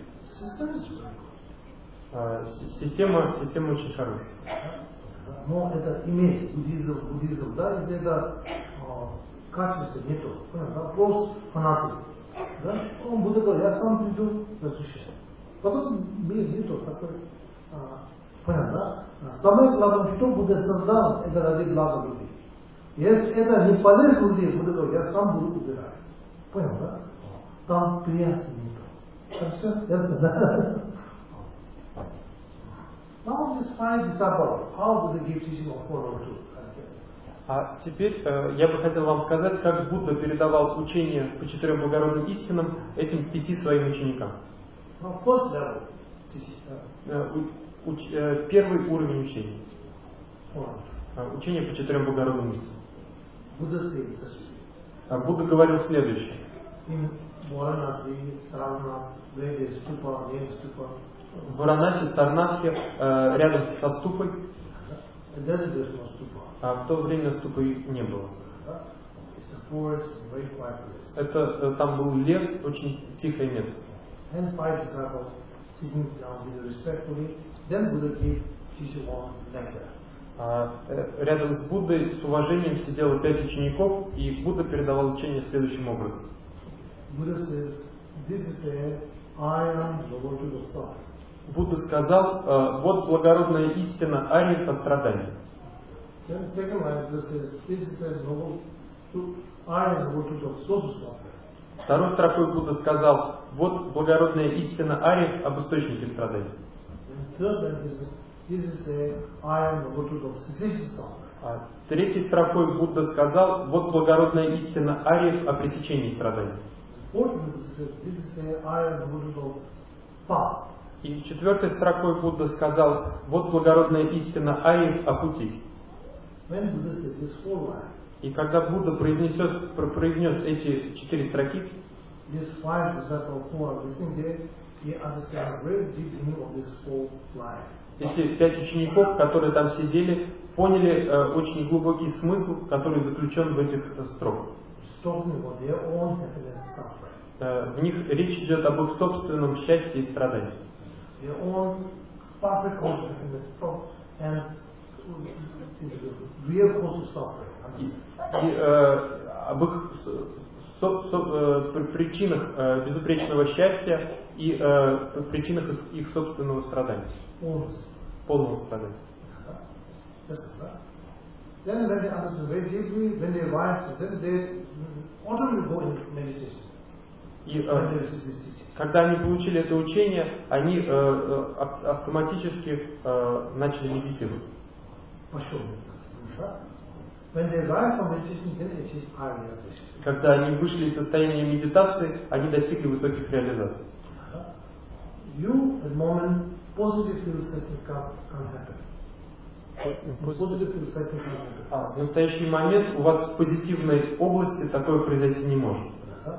Система очень хорошая. Но это имеет буддизм, да, если это качество нету, просто фанатик, да, он будет говорить, я сам приду, защищаю. Потом мир нету такой, понятно, да? Самое главное, что Будда создал, это ради блага людей. Если это не полезно людей, Будда говорит, я сам буду убирать. Понял, да? Там приятности нету. Так все? Ясно, да? Now this five disciples, how Buddha gave teaching of 402? А теперь я бы хотел вам сказать, как Будда передавал учение по четырем благородным истинам этим 5 своим ученикам. Первый уровень учения. Учение по четырем благородным истинам. Будда говорил следующее. В Варанаси, Сарнатхе, рядом со ступой. А в то время ступы не было. Это там был лес, очень тихое место. Рядом с Буддой с уважением сидело 5 учеников, и Будда передавал учение следующим образом. Будда сказал, вот благородная истина ариев о страдании. Второй строкой Будда сказал, вот благородная истина ариев об источнике страданий. Третьей строкой Будда сказал, вот благородная истина ариев о пресечении страданий. И четвертой строкой Будда сказал, вот благородная истина ариев о пути. И когда Будда произнес эти 4 строки, эти 5 учеников, которые там сидели, поняли очень глубокий смысл, который заключен в этих строках. В них речь идет об их собственном счастье и страдании. И об их причинах безупречного счастья и причинах их собственного страдания. Полного страдания. И когда они получили это учение, они автоматически начали медитировать. Когда они вышли из состояния медитации, они достигли высоких реализаций. В настоящий момент у вас в позитивной области такое произойти не может.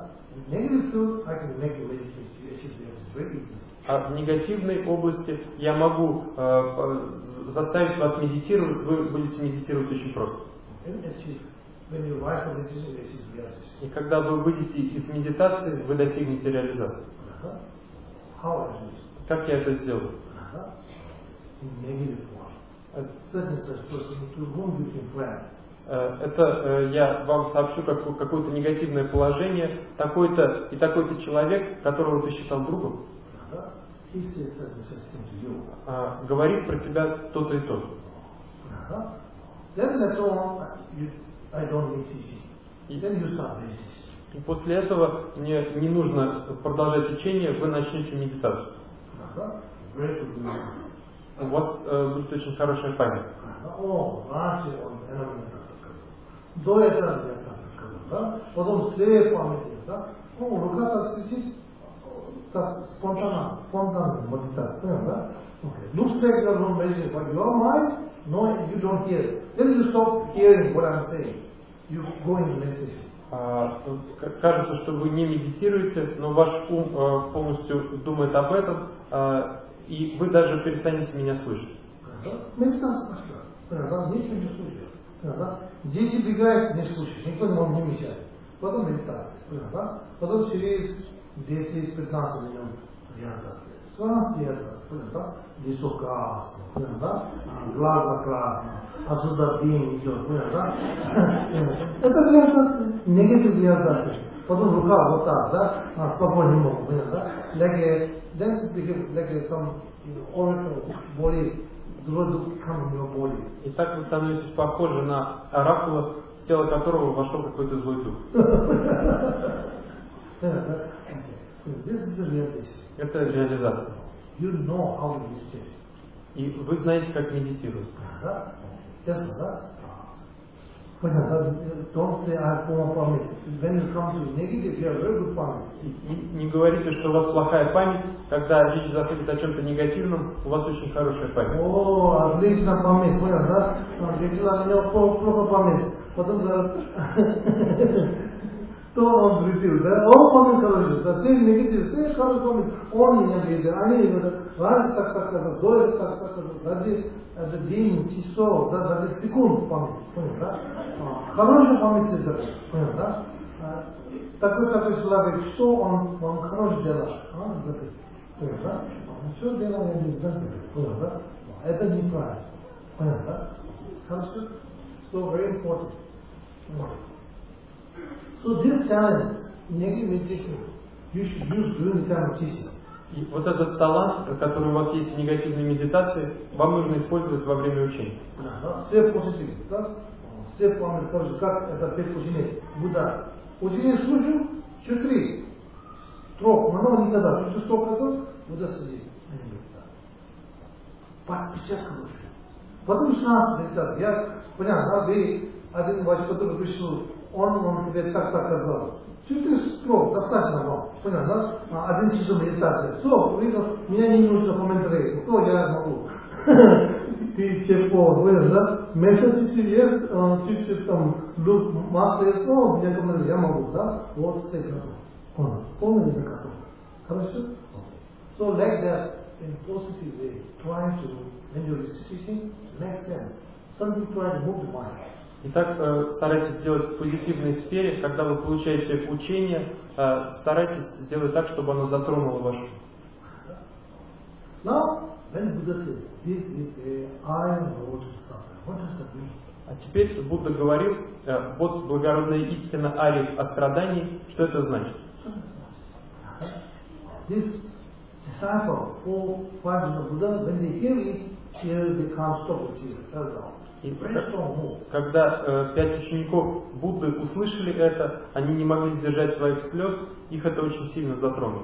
А в негативной области я могу заставить вас медитировать, вы будете медитировать очень просто. И когда вы выйдете из медитации, вы достигнете реализации. Как я это сделаю? Это я вам сообщу какое-то негативное положение, такой-то и такой-то человек, которого ты считал другом, говорит про тебя то-то и то-то. И после этого мне не нужно продолжать учение, вы начнете медитацию. У вас будет очень хорошая память. До этого я так, потом след памяти, рука так сидит, так спонтанно медитация, да? Looks like you're not meditating, but your mind, no, you don't hear. Then you stop hearing what I'm saying. You go into meditation. Кажется, что вы не медитируете, но ваш ум полностью думает об этом, и вы даже перестанете меня слышать. Медитация пошла, ничего не слушаешь. Дети бегают, не слушаешь, никто вам не мешает. Потом медитация, потом через 10-15 минут реализация. Связка, лицо красное, глаза красные, отсюда дым идет, это реализация, негатив реализация. Потом рука вот так, спокойно не могу, like some oracle body. И так вы становитесь похожи на оракула, в тело которого вошел какой-то злой дух. Это реализация. И вы знаете, как медитировать. Don't say I have poor pamit. When you come to negative, you have very good pamit. Не говорите, что у вас плохая память, когда речь заходит о чем-то негативном, у вас очень хорошая память. О, отлично память, понял, да? Речила, у него плохо память. Потом то он влетел, да? Он память хороший, да? Все негатив, все хороший память. Он меня видел, они его раньше так, до этого так, ради день, часов, ради секунд память, понял, да? Хорошая память это, понял, да? Такой человек, что он хорошо делает, понял, да? Все делаем без забыли, понял, да? Это неправильно, понял, да? Хорошо? So very important. So this talent, negative meditation, you should use during the time of teaching. И вот этот талант, который у вас есть в негативной медитации, вам нужно использовать во время учения. Все позитивы, да? Все пламя тоже, как это все учение Будда. Учение слушаю, 4 строк, много никогда, 4 строк казал, Будда сидит. Подпечатка души. Потом 16 медитаций. Я понятно, вы один ваш который пришел, он тебе так сказал. 4 строк, достаточно вам. Понятно, да? 1 часов медитации. Все, меня не нужно комментарий. Все, я могу. Ты шеф-повар, понял, да? Место чуть-чуть есть, чуть-чуть там, масса есть, но меня комментарий, я могу, да? Вот все готов. Понял? Полный это готов. Хорошо? So like that, in positive way, try to, when you're teaching, make sense. Something try to move the mind. Итак, старайтесь сделать в позитивной сфере, когда вы получаете учение, старайтесь сделать так, чтобы оно затронуло вашу. Now, when Buddha said, this is a iron road to suffering, what does that mean? А теперь Будда говорил, вот благородная истина арии о страдании, что это значит? This disciple, 4-5 years of Buddha, when they hear it, tears become stop with tears, fell down. И когда 5 учеников Будды услышали это, они не могли сдержать своих слез, их это очень сильно затронуло.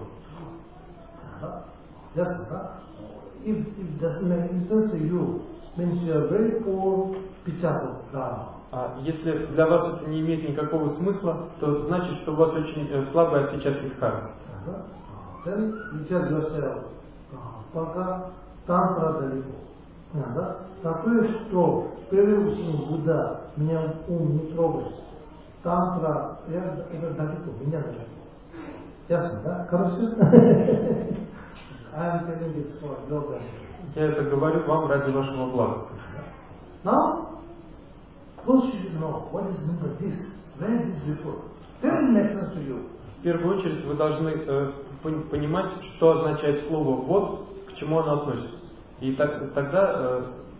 If doesn't make any sense to you, means you are very poor pitchapur dharma. А если для вас это не имеет никакого смысла, то значит, что у вас очень слабые отпечатки дхармы. Then you tell yourself, пока тантра далеко. Такое, что первый ученик Будда, меня ум не трогает. Тантра, это далеко, меня далеко. Ясно, да? Хорошо? I'm telling this for your benefit. Я это говорю вам ради вашего блага. Now, first you should know what is meant by this. Where is this refer? Then it makes sense to you. В первую очередь вы должны понимать, что означает слово «вот», к чему оно относится. И тогда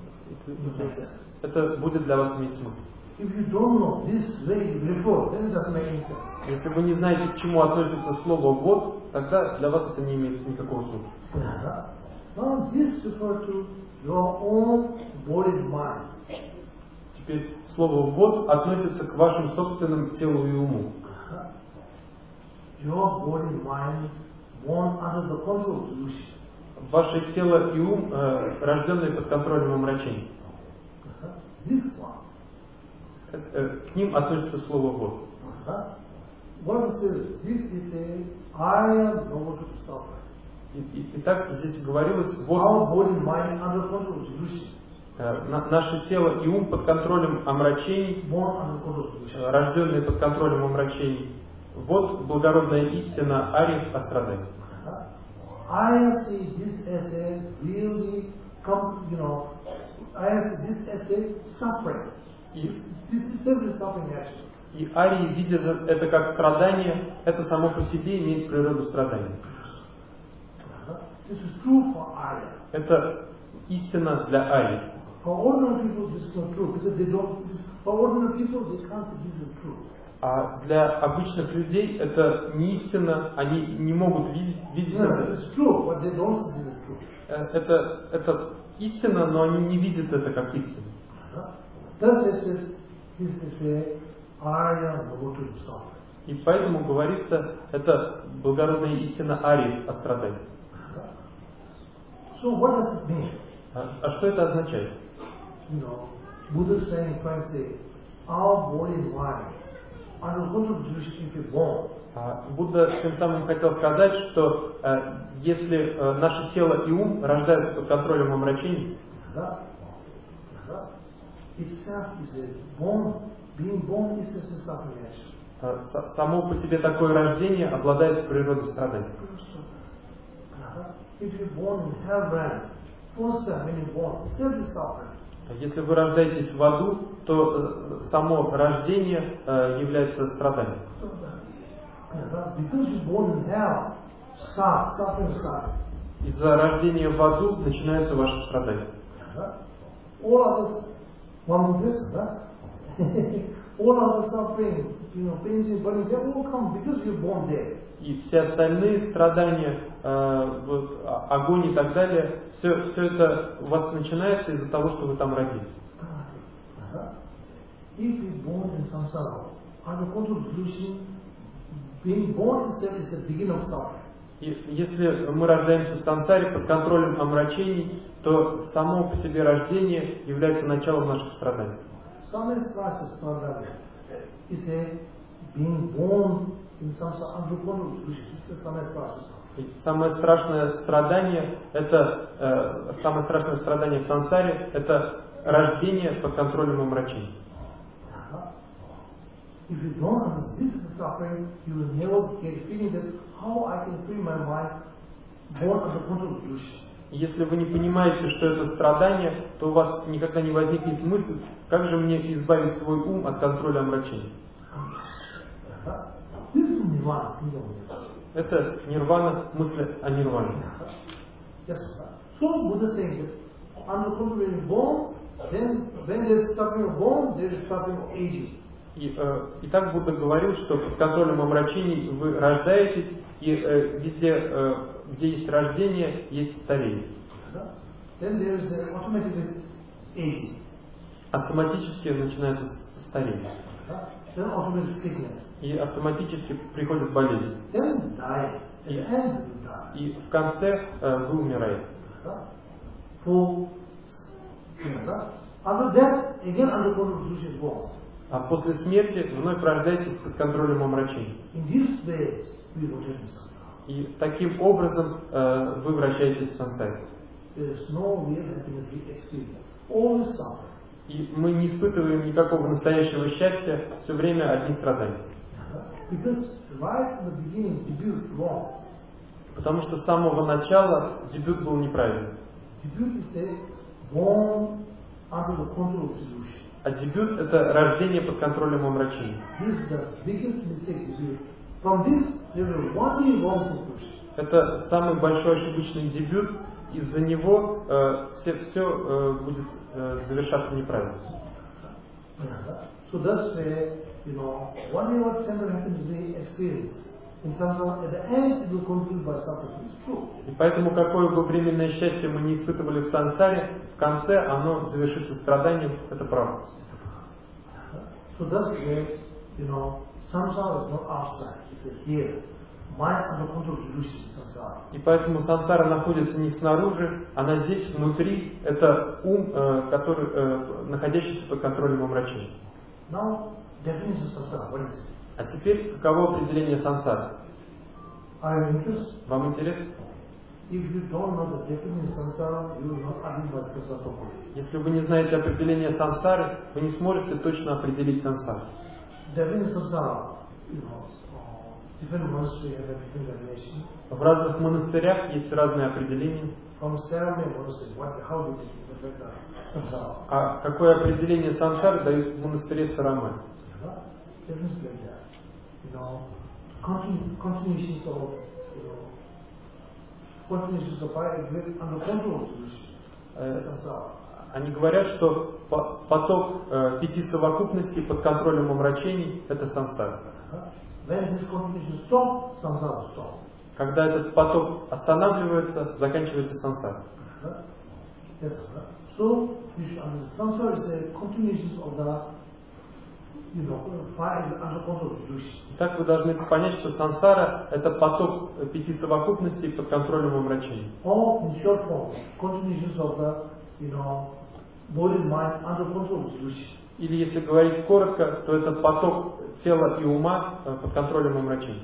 это будет для вас иметь смысл. If you don't know this way before, then it doesn't make any sense. Если вы не знаете, к чему относится слово «вот», тогда для вас это не имеет никакого смысла. Now this refers to your own body and mind. Теперь слово «вот» относится к вашим собственным телу и уму. Your body and mind born under the control of delusion. Ваше тело и ум, рожденные под контролем омрачений. This one. К ним относится слово «вот». What is it? This is a iron road to suffering. Итак, здесь говорилось, вот our body, mind under control of delusion. Наше тело и ум под контролем омрачений, рожденные под контролем омрачений. Вот благородная истина арии о страдании. I see this as a really, I see this as a suffering. This is simply suffering actually. И арии видят это как страдание, это само по себе имеет природу страдания. This is true for Arya. Это истина для арии. For ordinary people, this is not true because they don't. For ordinary people, they can't say this is true. А для обычных людей это не истина, они не могут видеть это. It's true, but they don't say this is true. Это истина, но они не видят это как истину. This is a Arya devoted suffering. И поэтому говорится, это благородная истина арии о страдании. So what does it mean? А что это означает? Buddha saying, trying to say, our body and mind under control of delusion if you're born. Будда тем самым хотел сказать, что если наше тело и ум рождаются под контролем омрачений, само по себе такое рождение обладает природой страдания. if you're born in hell realm, first time when you're born, itself is suffering. Если вы рождаетесь в аду, то само рождение является страданием. Because you're born in hell, suffering starts. Из-за рождения в аду начинаются ваши страдания. All others, one more person, all other suffering, pains and burning, they all come because you're born there. И все остальные страдания, огонь и так далее, все это у вас начинается из-за того, что вы там родились. If you're born in samsara, under control delusion, being born itself is the beginning of suffering. И если мы рождаемся в сансаре под контролем омрачений, то само по себе рождение является началом наших страданий. Самое страшное страдание is being born in samsara under control delusion. Это самое страшное. И самое страшное страдание в сансаре – это рождение под контролем омрачений. If you don't understand this suffering, you will never get feeling that how I can free my mind born under control delusion. Если вы не понимаете, что это страдание, то у вас никогда не возникнет мысль, как же мне избавить свой ум от контроля омрачений. This is nirvana. Это нирвана, мысль о нирване. Yes. So Buddha saying that under control when you're born, then when there is suffering of born, there is suffering of aging. И так Будда говорил, что под контролем омрачений вы рождаетесь, и везде, где есть рождение, есть старение. Then there is automatic aging. Автоматически начинается старение. Then automatic sickness. И автоматически приходит болезнь. Then die. At the end you die. И в конце вы умираете. After that, again under control delusion is born. А после смерти вновь рождаетесь под контролем омрачений. И таким образом вы вращаетесь в сансаре. И мы не испытываем никакого настоящего счастья, все время одни страдания. Потому что с самого начала дебют был неправильным. А дебют – это рождение под контролем омрачений. Это самый большой ошибочный дебют. Из-за него все будет завершаться неправильно. И поэтому, какое бы временное счастье мы не испытывали в сансаре, в конце оно завершится страданием, это правда. И поэтому сансара находится не снаружи, она здесь, внутри, это ум, находящийся под контролем омрачений. А теперь, каково определение сансары? Вам интересно? Если вы не знаете определение сансары, вы не сможете точно определить сансару. В разных монастырях есть разные определения. А какое определение сансары дают в монастыре Сарамай? Они говорят, что поток пяти совокупностей под контролем омрачений – это сансара. Когда этот поток останавливается, заканчивается сансара. Так вы должны понять, что сансара – это поток пяти совокупностей под контролем омрачений. Или, если говорить коротко, то это поток тела и ума под контролем омрачений.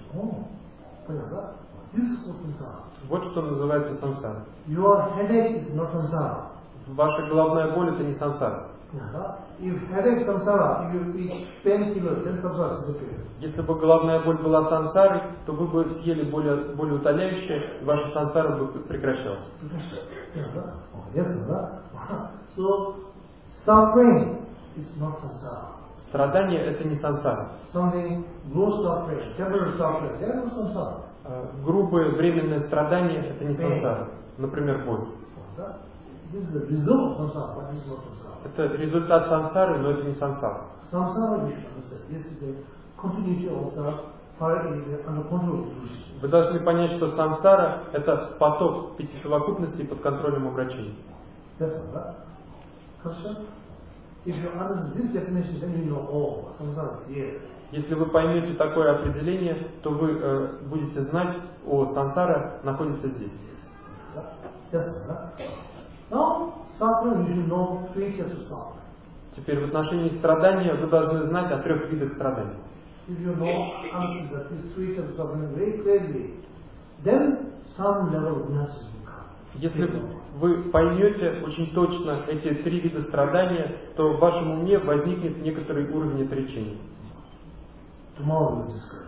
Вот что называется сансара. Ваша головная боль это не сансара. If headache samsara, if you eat painkiller, then samsara disappears. Если бы головная боль была сансарой, то вы бы съели болеутоляющее, и ваша сансара бы прекращалась. Yes, so suffering is not samsara. Страдание это не сансара. Something low suffering, temporary suffering, that is samsara. Грубое временное страдание это не сансара. Например, боль. This is the result of samsara, but this is not samsara. Это результат сансары, но это не сансара. Samsara, you should understand, this is the continuity of the fire under control. Вы должны понять, что сансара это поток пяти совокупностей под контролем обращения. Yes, sir. Question? If you understand this definition, then you know, oh, samsara is here. Если вы поймете такое определение, то вы будете знать, о, сансара находится здесь. Yes, sir. Now, suffering, you should know three types of suffering. Теперь в отношении страдания вы должны знать о трех видах страданий. If you know, understand these three types of suffering very clearly, then some level of ignorance will come. Если вы поймете очень точно эти три вида страдания, то в вашем уме возникнет некоторый уровень отречения. Tomorrow we'll discuss.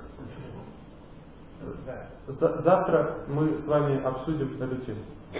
Завтра мы с вами обсудим эту тему.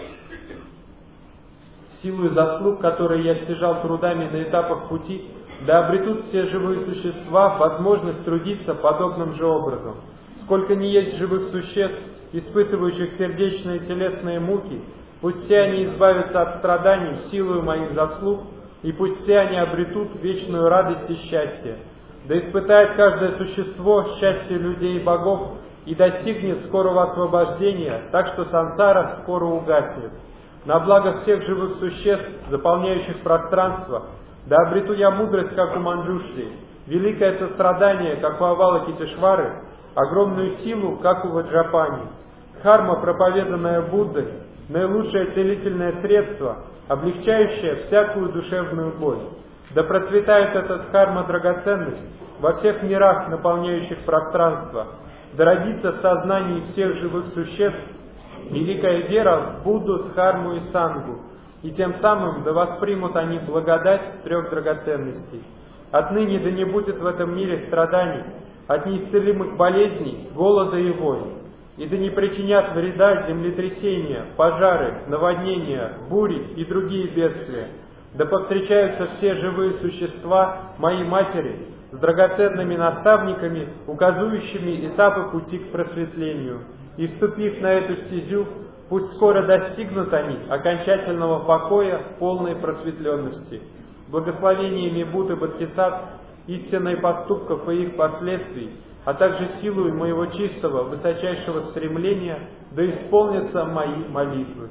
Силою заслуг, которые я стяжал трудами на этапах пути, да обретут все живые существа возможность трудиться подобным же образом. Сколько ни есть живых существ, испытывающих сердечные и телесные муки, пусть все они избавятся от страданий силою моих заслуг, и пусть все они обретут вечную радость и счастье. Да испытает каждое существо счастье людей и богов и достигнет скорого освобождения, так что сансара скоро угаснет. На благо всех живых существ, заполняющих пространство, да обрету я мудрость, как у Манджушри, великое сострадание, как у Авалокитешвары, огромную силу, как у Ваджрапани. Дхарма, проповеданная Буддой, наилучшее целительное средство, облегчающее всякую душевную боль. Да процветает эта дхарма драгоценность во всех мирах, наполняющих пространство, да родится в сознании всех живых существ великая вера в Будду, Дхарму и Сангу, и тем самым да воспримут они благодать трех драгоценностей. Отныне да не будет в этом мире страданий, от неисцелимых болезней, голода и войн, и да не причинят вреда землетрясения, пожары, наводнения, бури и другие бедствия. Да повстречаются все живые существа моей Матери с драгоценными наставниками, указывающими этапы пути к просветлению. И вступив на эту стезю, пусть скоро достигнут они окончательного покоя, полной просветленности. Благословениями Будды Бодхисаттв, истинной поступков и их последствий, а также силой моего чистого, высочайшего стремления, да исполнятся мои молитвы.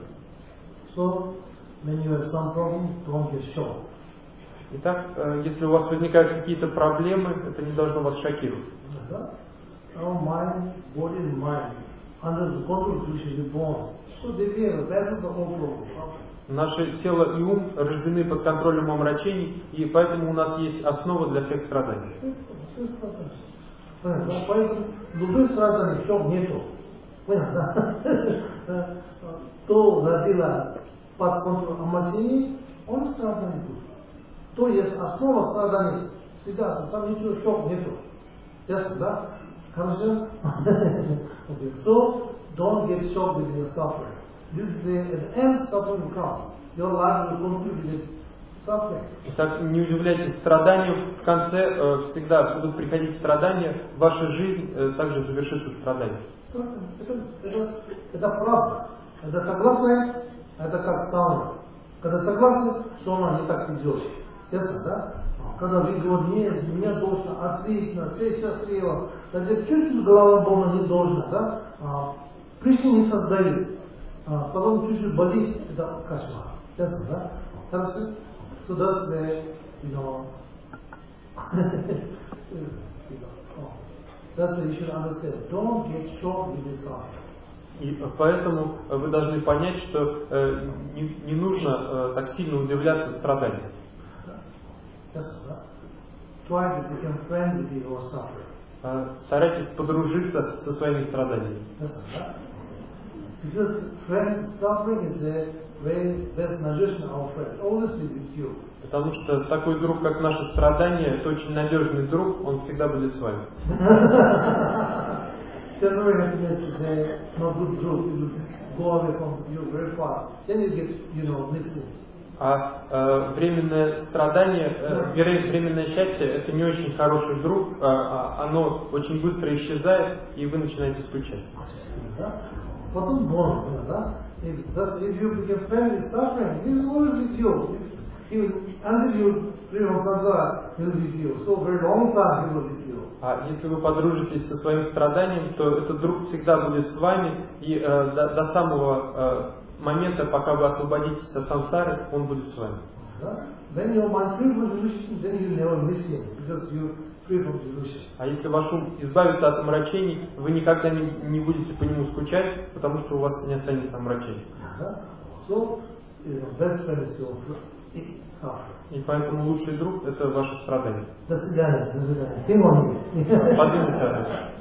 Итак, если у вас возникают какие-то проблемы, это не должно вас шокировать. Наше тело и ум рождены под контролем омрачений, и поэтому у нас есть основа для всех страданий. Поэтому любых страданий, что нету. То родила под контролем омрачений, он страдает. То есть основа страданий всегда, там ничего, что нету. Ясно, да? Хорошо? So, don't get shocked with your suffering. This is the end suffering will come. Your life will conclude with suffering. Итак, не удивляйтесь страданию. В конце всегда будут приходить страдания. Ваша жизнь также завершится страданием. Это правда. Это согласие, это как сауна. Когда согласен, что она не так идет. Ясно, да? Когда вы говорите, нет, мне должно, отлично, все счастливо. Даже чуть-чуть голова больно не должна, да? Причины не создают. Потом чуть-чуть болит, это кошмар. Ясно, да? Хорошо? So that's the, that's the you should understand. Don't get shocked with this suffering. И поэтому вы должны понять, что не нужно так сильно удивляться страданиям. Старайтесь подружиться со своими страданиями. very best Nadежда, our friend, always be with you. Потому что такой друг, как наше страдание, это очень надежный друг, он всегда будет с вами. Temporary happiness is there, not good druг, it will just go away from you very fast. Then you get, missing. А временное страдание, временное счастье, это не очень хороший друг, оно очень быстро исчезает, и вы начинаете скучать. Потом бонус, да? If you become friend with suffering, he is always with you. Until you free from samsara, he will be with you. So very long time he will be with you. А если вы подружитесь со своим страданием, то этот друг всегда будет с вами, и до самого момента, пока вы освободитесь от сансары, он будет с вами. When your mind free from delusion, then you never miss him, because you free from delusion. А если ваш ум избавится от омрачений, вы никогда не будете по нему скучать, потому что у вас не останется омрачений. So, best friend is your suffering. И поэтому лучший друг — это ваше страдание. До свидания, до свидания. Подумайте об этом.